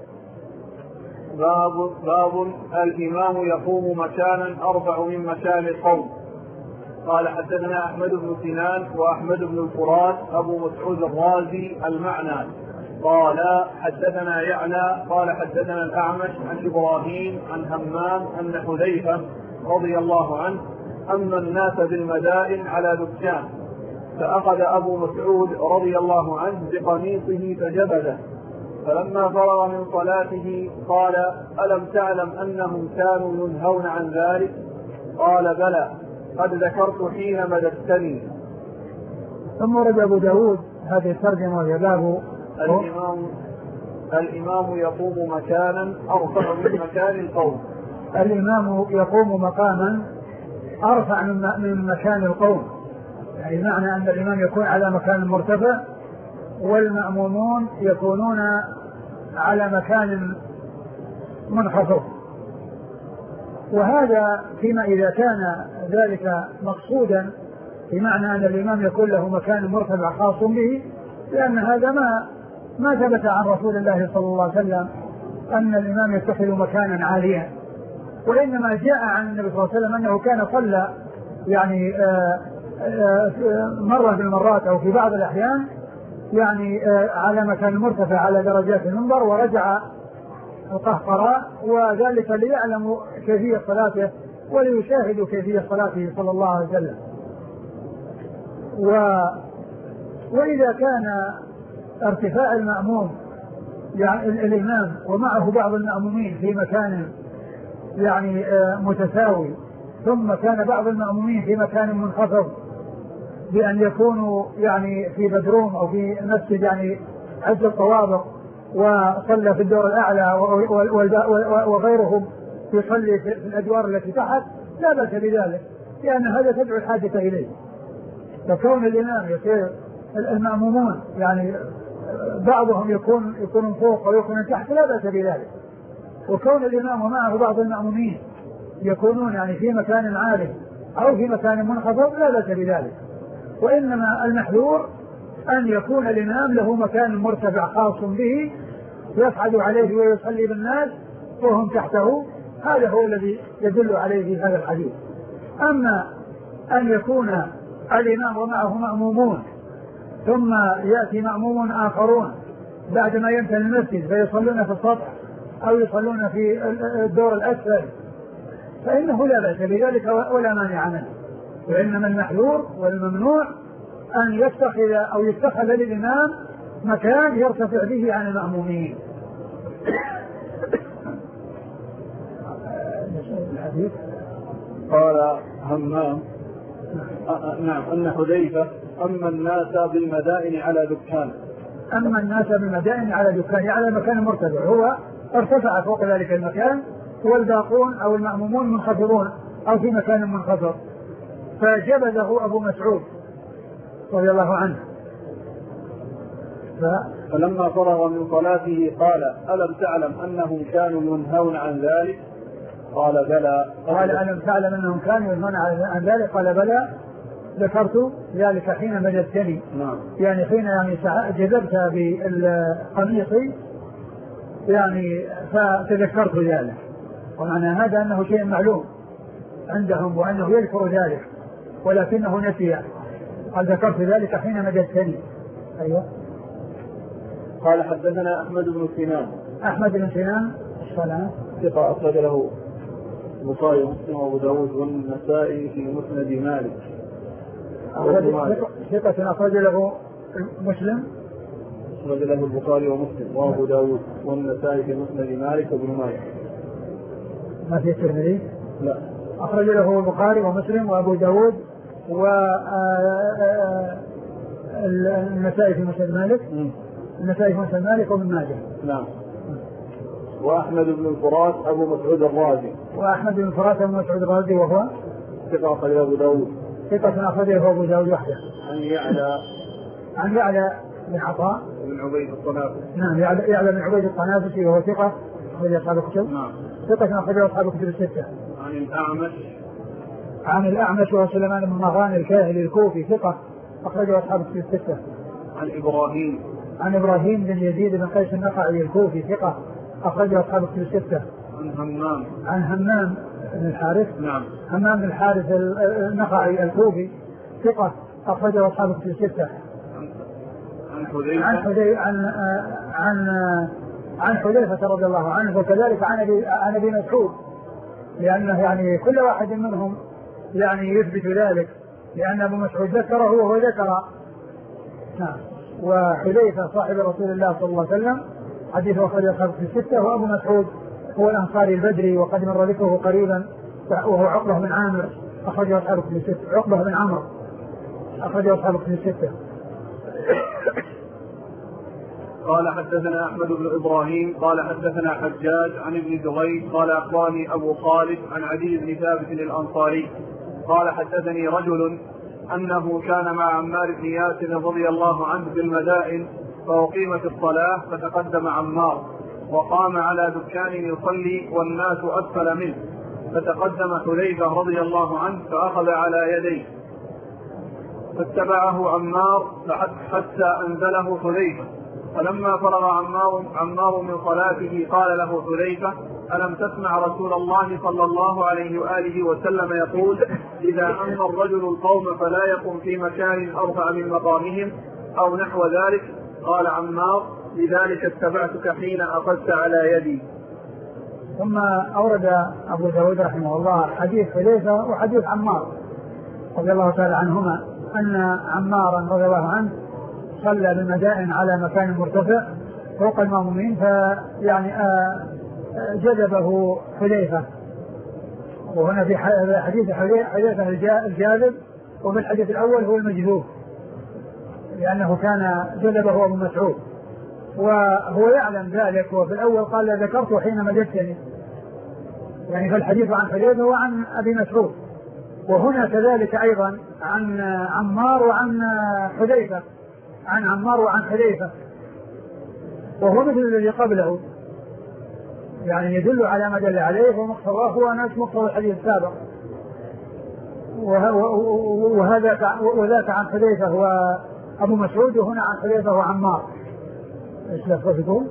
باب الإمام يقوم مكانا أرفع من مكان القوم. قال حدثنا أحمد بن سنان وأحمد بن الفرات أبو مسعود الرازي المعنى قال حدثنا يعلى قال حدثنا الأعمش عن إبراهيم عن همام أن حذيفة رضي الله عنه أما الناس بالمدائن على دكان، فأخذ أبو مسعود رضي الله عنه بقميصه فجبده، فلما فرغ من صلاته قال: ألم تعلم أنهم كانوا ينهون عن ذلك؟ قال: بلى، قد ذكرت حين مددتني. ثم ورد أبو داود هذه الترجمة وهي باب الإمام يقوم مكانا أرفع من مكان القوم. الإمام يقوم مقاما أرفع من مكان القوم، يعني معنى أن الإمام يكون على مكان مرتفع والمأمومون يكونون على مكان منخفض. وهذا فيما إذا كان ذلك مقصودا، بمعنى أن الإمام يكون له مكان مرتفع خاص به، لأن هذا ما ثبت عن رسول الله صلى الله عليه وسلم أن الإمام يتخذ مكانا عاليا، وإنما جاء عن النبي صلى الله عليه وسلم أنه كان صلى يعني مرة من المرات أو في بعض الأحيان يعني على مكان مرتفع على درجات المنبر، ورجع القهقراء، وذلك ليعلموا كيفية صلاته وليشاهدوا كيفية صلاته صلى الله عليه وسلم. وإذا كان ارتفاع المأموم يعني الإمام ومعه بعض المأمومين في مكان يعني متساوي، ثم كان بعض المأمومين في مكان منخفض بأن يكونوا يعني في بدروم أو في مسجد يعني عز الطوابق وصلى في الدور الأعلى وغيرهم يصلي في الأدوار التي تحت، لا بأس بذلك، لأن هذا تدعو الحاجة إليه. فكون الإمام يصير المأمومون يعني بعضهم يكون فوق ويكون تحت لا بأس بذلك، وكون الإمام ومعه بعض المأمومين يكونون يعني في مكان عالي أو في مكان منخفض لا بأس بذلك. وإنما المحذور أن يكون الإمام له مكان مرتفع خاص به يصعد عليه ويصلي بالناس وهم تحته، هذا هو الذي يدل عليه هذا الحديث. أما أن يكون الإمام ومعه مأمومون ثم يأتي مأموم آخرون بعدما ينتهي المسجد فيصلون في السطح أو يصلون في الدور الأسفل، فإنه لا بأس بذلك ولا مانع منه، وإنما المحذور والممنوع أن يتخذ للإمام مكان يرتفع به عن المأمومين. قال همام نعم أن حذيفة أما الناس بالمدائن على دكان. أما الناس بالمدائن على دكان على مكان مرتفع، هو ارتفع فوق ذلك المكان، والباقون أو المأمومون منخفضون أو في مكان منخفض، فجبده أبو مسعود رضي الله عنه. فلما فرغ من صلاته قال: ألم تعلم أنهم كانوا ينهون عن ذلك؟ قال: بلى. قال: ألم تعلم أنهم كانوا ينهون عن ذلك؟ قال: بلى، ذكرت ذلك حين مددتني. يعني حين يعني جذبت بالقميص يعني فتذكرت ذلك، ومعنى هذا أنه شيء معلوم عندهم وأنه يذكر ذلك ولكنه نسي. قال: ذكرت ذلك حين مددتني. أيوة. قال: حدثنا أحمد بن سنان. أحمد بن سنان الصلاة ثقة أخرج له البخاري ومسلم وأبو داود والنسائي في مسند مالك. ثقة أخرج له مسلم. أخرج له البخاري ومسلم وأبو داود والنسائي في مسند مالك وابن ماجه. ما في الترمذي؟ لا. أخرج له البخاري ومسلم وأبو داود والنسائي في مسند مالك. النسائي في مسند مالك وابن ماجه. نعم. وأحمد بن الفرات أبو مسعود الرازي. وأحمد بن الفرات أبو مسعود الرازي وهو ثقة أخرج له أبو داود. ثقة أخرج له أبو داود وحده. عن يعلى بن عطاء بن عبيد الطنافسي. نعم يعلى بن عبيد الطنافسي وهو ثقة أخرج أصحاب الكتب. نعم. ثقة أخرج أصحاب الكتب الستة. عن الأعمش وهو سليمان بن مهران الكاهلي الكوفي ثقة أخرج أصحاب الكتب الستة. عن إبراهيم بن يزيد بن قيس النخعي الكوفي ثقة أخرج أصحاب الكتب الستة. عن همام بن الحارث. نعم. همام بن الحارث النخعي الكوفي ثقة أخرج أصحاب الكتب الستة. عن حذيفة رضي الله عنه وكذلك عن أبي مسعود لأنه يعني كل واحد منهم يعني يثبت ذلك لأن أبو مسعود ذكره وهو ذكر. نعم. وحذيفة صاحب رسول الله صلى الله عليه وسلم حديثه أخرج أصحاب الكتب الستة. وأبو مسعود هو الأنصاري البدري وقد مر ذكره قريبا وهو عقبة بن عامر أخرج أصحاب الكتب الستة. عقبة بن عمرو أخرج أصحاب الكتب الستة. قال حدثنا أحمد بن إبراهيم قال حدثنا حجاج عن ابن جريج قال أخبرني أبو خالد عن عدي بن ثابت الأنصاري قال حدثني رجل أنه كان مع عمار بن ياسر رضي الله عنه بالمدائن فأقيمت الصلاة فتقدم عمار وقام على دكان يصلي والناس أسفل منه فتقدم حذيفة رضي الله عنه فأخذ على يديه فاتبعه عمار حتى أنزله حذيفة فلما فرغ عمار من صلاته قال له حذيفة ألم تسمع رسول الله صلى الله عليه وآله وسلم يقول إذا أما الرجل القوم فلا يقم في مكان أرفع من مقامهم أو نحو ذلك. قال عمار لذلك اتبعتك حين أخذت على يدي. ثم أورد أبو داود رحمه الله حديث حذيفة وحديث عمار رضي الله تعالى عنهما أن عمارا رضي الله عنه صلى بالمدائن على مكان مرتفع فوق المأمومين فيعني جذبه حذيفة. وهنا في حديث حذيفة الجاذب وفي الحديث الأول هو المجذوب لأنه كان جذبه أبو مسعود وهو يعلم ذلك. وفي الأول قال ذكرته حين مجدتني يعني فالحديث عن حذيفة وعن أبي مسعود. وهنا كذلك أيضا عن عمار وعن حذيفة عن عمار وعن حذيفة وهو مثل الذي قبله يعني يدل على ما دل عليه ومقتضاه هو نفس مقتضى الحديث السابق. وذاك عن حذيفة هو أبو مسعود وهنا عن حذيفة وعمار. ايش لفظتكم؟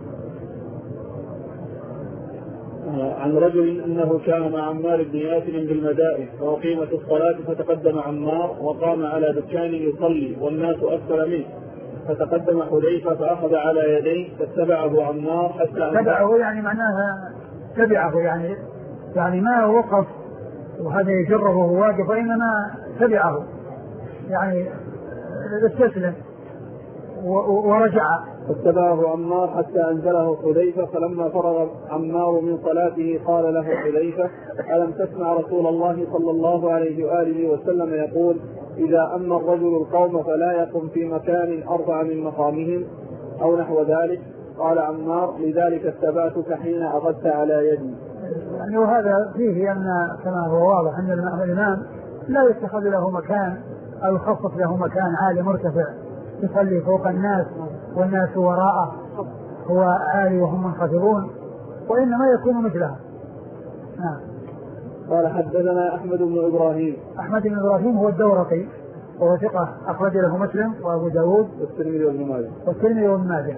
عن رجل انه كان مع عمار بن ياسر بالمدائن فأقيمت الصلاة فتقدم عمار وقام على دكان يصلي والناس أسفل منه فتقدم حذيفة فأخذ على يديه فاتبعه عمار حتى تبعه يعني معناها تبعه يعني ما وقف وهذا يجره وهو واقف وإنما تبعه يعني استسلم ورجع. فاتبعه عمار حتى أنزله حذيفة فلما فرغ عمار من صلاته قال له حذيفة ألم تسمع رسول الله صلى الله عليه وآله وسلم يقول إذا أما الرجل القوم فلا يقم في مكان أرفع من مقامهم أو نحو ذلك. قال عمار لذلك اتبعتك حين أخذت على يدي. يعني وهذا فيه أن كما هو واضح أن الإمام لا يتخذ له مكان أو يخصص له مكان عالي مرتفع يصلي فوق الناس والناس وراءه هو عالي وهم منخفضون وإنما يكون مثلها. نعم. قال حدثنا أحمد بن إبراهيم. أحمد بن إبراهيم هو الدورقي وهو ثقة أخرج له مسلم وأبو داود والترمذي وابن ماجه.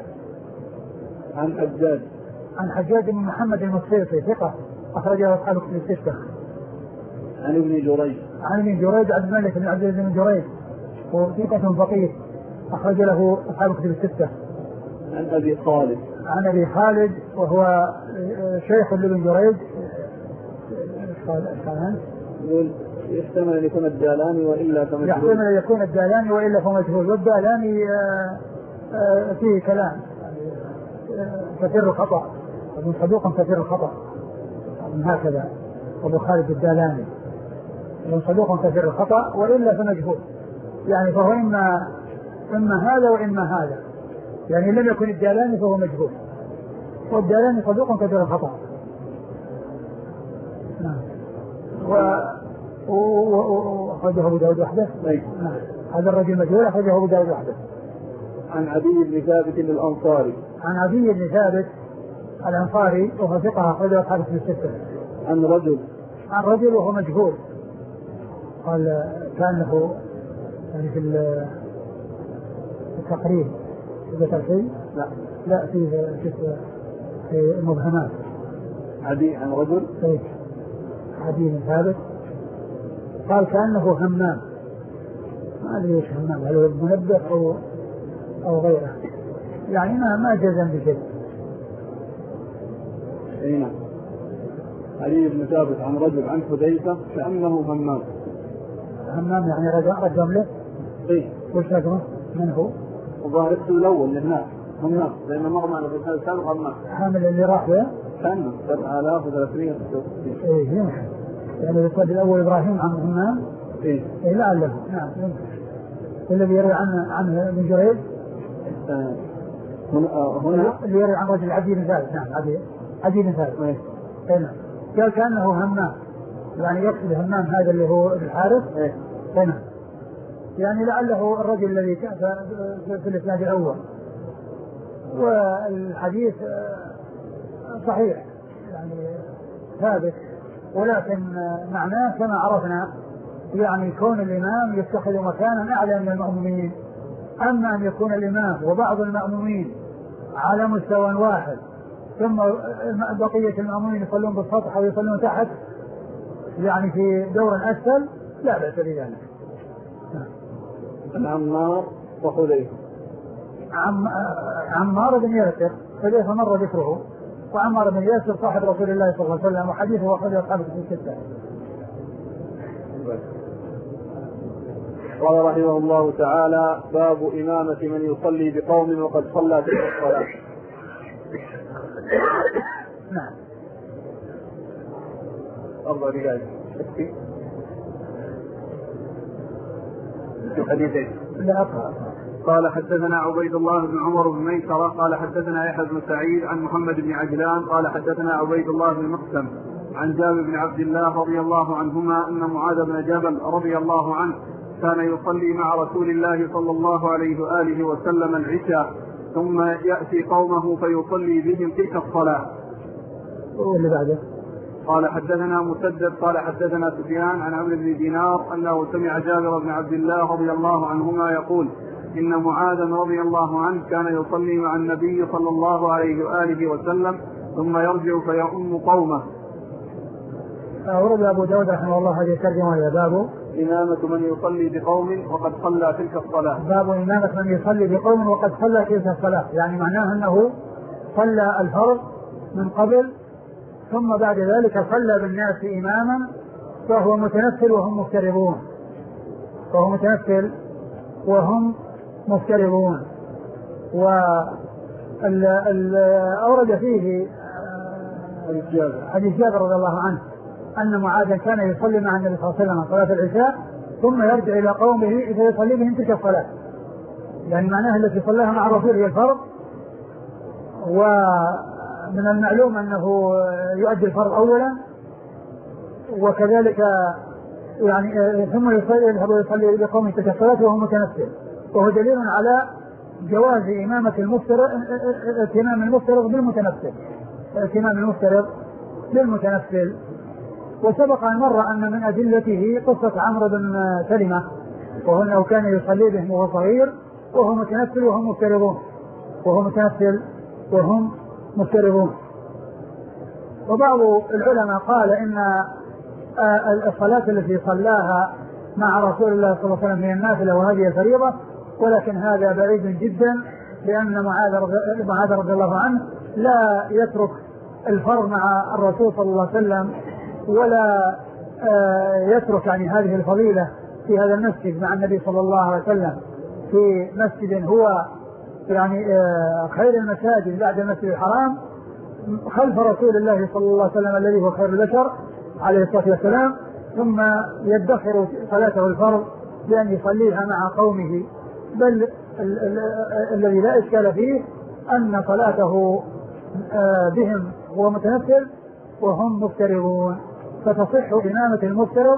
عن حجاج بن محمد المصيصي ثقة أخرج له أصحاب الكتب الستة. عن ابن جريج عبد الملك بن عبد العزيز بن جريج وثقة فقيه أخرج له أصحاب الكتب الستة. عن أبي خالد وهو شيخ لابن جريج قال يقول يحتمل أن يكون الدالاني وإلا فمجهول. يحتمل أن يكون الدالاني وإلا فمجهول. والدالاني فيه كلام كثير الخطأ، من صدوق كثير الخطأ من هكذا. أبو خالد الدالاني من صدوق كثير الخطأ وإلا فمجهول، يعني فهو إما هذا وإما هذا، يعني لم يكن الدالاني فهو مجهول، والدالاني صدوق كثير الخطأ. وأخرجه أبو داود وحده. هذا الرجل مجهول أخرجه أبو داود وحده. عن عدي بن ثابت الأنصاري. عن عدي بن ثابت الأنصاري وهو ثقة أخرجه أصحاب في الستة. عن رجل وهو مجهول، قال كأنه يعني في التقريب ذكر شيء؟ لا في المبهمات. عدي عن رجل عدي بن ثابت قال كأنه همام، ما أدري ايش همام، هل هو المنبه أو غيره، يعني ما جزم بشيء. نعم. علي بن ثابت عن رجل عن حذيفة كأنه همام. همام يعني رجم له. وش رقمه؟ من هو؟ وظاهر اسمه الأول للناس همام، لأنه مر معنا في الحال السابق همام. حامل اللي راح له؟ كأنه 7366. يمكن. يعني الإسناد الأول إبراهيم عن همام. لعله. نعم يمكن. الذي يروي عنه ابن جريج. هنا اللي يروي عن رجل عدي بن ثابت. نعم عدي بن ثابت. قال كأنه همام، يعني يقصد همام هذا اللي هو الحارث. هنا يعني لعله الرجل الذي كان في الإسناد الأول. والحديث صحيح يعني ثابت، ولكن معناه كما عرفنا، يعني كون الإمام يتخذ مكانا أعلى من المأمومين. أما أن يكون الإمام وبعض المأمومين على مستوى واحد ثم بقية المأمومين يصلون بالسطح أو يصلون تحت، يعني في دور أسفل، لا بأس بذلك. عمار وحذيفة. عمار بن ياسر حذيفة مر ذكره، وعمار بن ياسر صاحب رسول الله صلى الله عليه وسلم، وحديثه أخرجه أصحابه في الستة. قال رحمه الله تعالى: باب إمامة من يصلي بقوم وقد صلى تلك الصلاة. نعم. 4 دقائق. حديثين. لا أقرأ. قال حدثنا عبيد الله بن عمر بن ميسرة قال حدثنا يحيى بن سعيد عن محمد بن عجلان قال حدثنا عبيد الله بن مقسم عن جابر بن عبد الله رضي الله عنهما أن معاذ بن جبل رضي الله عنه كان يصلي مع رسول الله صلى الله عليه وآله وسلم العشاء ثم يأتي قومه فيصلي بهم تلك الصلاة. واللي بعده قال حدثنا مسدد قال حدثنا سفيان عن عمرو بن دينار أنه سمع جابر بن عبد الله رضي الله عنهما يقول: إن معاذا رضي الله عنه كان يصلي مع النبي صلى الله عليه وآله وسلم ثم يرجع فيؤم قومه. أورد أبو داود رحمه الله هذه الترجمة إلى باب إمامة من يصلي بقوم وقد صلى تلك الصلاة. باب إمامة من يصلي بقوم وقد صلى تلك الصلاة، يعني معناه أنه صلى الفرض من قبل ثم بعد ذلك صلى بالناس إماما فهو متنفل وهم مفترضون، وأورد فيه حديث جابر رضي الله عنه أن معاذا كان يصلي مع النبي صلى الله عليه وسلم صلاة العشاء ثم يرجع إلى قومه فيصلي بهم تلك الصلاة، يعني معناها التي صلاها مع الرسول هي الفرض، ومن المعلوم أنه يؤدي الفرض أولا وكذلك يعني ثم يذهب ويصلي بقومه تلك الصلاة وهو متنفل، وهو دليل على جواز إمامة المفترض بالمتنفل. وسبق أن مر أن من أدلته قصة عمرو بن سلمة، وهو أنه كان يصلي بهم وهو صغير وهو متنفل وهم مفترضون. وبعض العلماء قال إن الصلاة التي صلاها مع رسول الله صلى الله عليه وسلم هي النافلة وهذه الفريضة، ولكن هذا بعيد جدا، لأن معاذ رضي الله عنه لا يترك الفرض مع الرسول صلى الله عليه وسلم ولا يترك يعني هذه الفضيلة في هذا المسجد مع النبي صلى الله عليه وسلم في مسجد هو يعني خير المساجد بعد المسجد الحرام خلف رسول الله صلى الله عليه وسلم الذي هو خير البشر عليه الصلاة والسلام، ثم يدخر صلاته الفرض بأن يصليها مع قومه، بل الذي لا إشكال فيه أن صلاته بهم هو متنفل وهم مفترضون، فتصح إمامة المفترض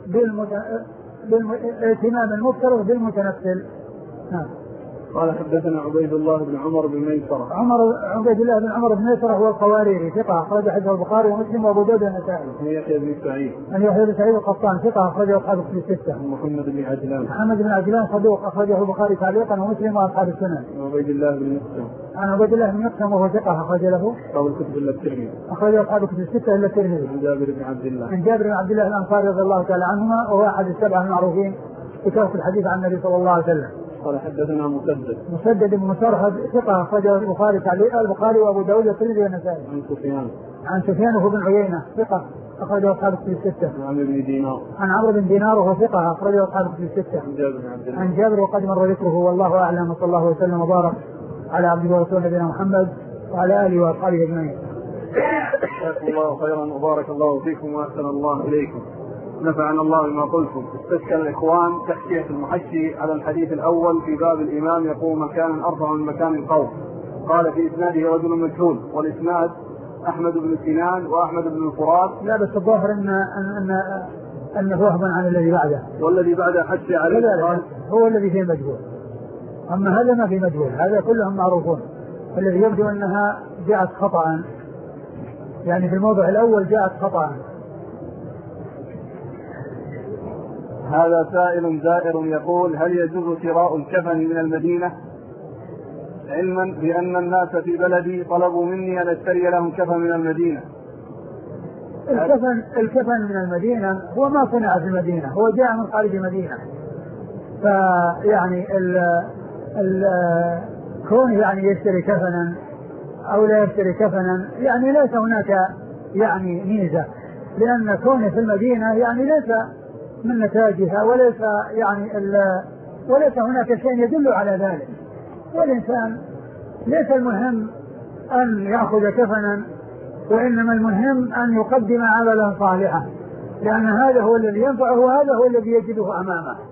ائتمام المفترض بالمتنفل. قال حدثنا عبيد الله بن عمر بن ميسرة. عبيد الله بن عمر بن ميسرة هو القواريري ثقة أخرج حديث البخاري ومسلم وأبو داود والنسائي. عن يحيى بن سعيد. عن يحيى بن سعيد القطان ثقة أخرجه أصحاب الكتب الستة. محمد بن عجلان. محمد بن عجلان صدوق أخرجه البخاري تعليقا ومسلم وأصحاب السنن. عبيد الله بن مقسم. عن عبيد الله بن مقسم وهو ثقة أخرج له أصحاب الكتب إلا الترمذي. أخرجه أصحاب الكتب الستة إلا الترمذي. عن جابر بن عبد الله. عن جابر بن عبد الله الأنصاري رضي الله تعالى عنهما وهو أحد السبعة المعروفين بكثرة الحديث عن النبي صلى الله عليه وسلم. قال حدثنا مسدد بن مسرهد ثقة أخرجه البخاري وأبو داود والترمذي والنسائي. عن سفيان وهو بن عيينة ثقة أخرجه أصحاب الكتب الستة. عن عمرو بن دينار وهو ثقة أخرجه أصحاب الكتب الستة. عن جابر وقد مر ذكره والله أعلم، وصلى الله وسلم وبارك على عبده ورسوله نبينا محمد وعلى آله وأصحابه أجمعين. جزاكم الله خيرا وبارك الله فيكم وأحسن الله إليكم، نفعنا الله بما قلتم. استشكل الإخوان تحكية المحشي على الحديث الأول في باب الإمام يقوم مكانا أرفع من مكان القوم، قال في إسناده رجل مجهول، والإسناد أحمد بن سنان وأحمد بن الفرات. لا بس الظاهر أنه وهم عن الذي بعده، والذي بعده حشي عليه هو الذي فيه مجهول، أما هذا ما فيه مجهول، هذا كلهم معروفون. الذي يبدو أنها جاءت خطأ، يعني في الموضع الأول جاءت خطأ. هذا سائل زائر يقول: هل يجوز شراء الكفن من المدينة، علما بأن الناس في بلدي طلبوا مني أن أشتري لهم كفن من المدينة؟ الكفن من المدينة هو ما صنع في المدينة، هو جاء من خارج المدينة، فيعني كون يعني يشتري كفنا أو لا يشتري كفنا يعني ليس هناك يعني ميزة، لأن كونه في المدينة يعني ليس من نتاجها وليس هناك شيء يدل على ذلك. والإنسان ليس المهم أن يأخذ كفنا، وإنما المهم أن يقدم عملا صالحا، لأن هذا هو الذي ينفعه وهذا هو الذي يجده أمامه.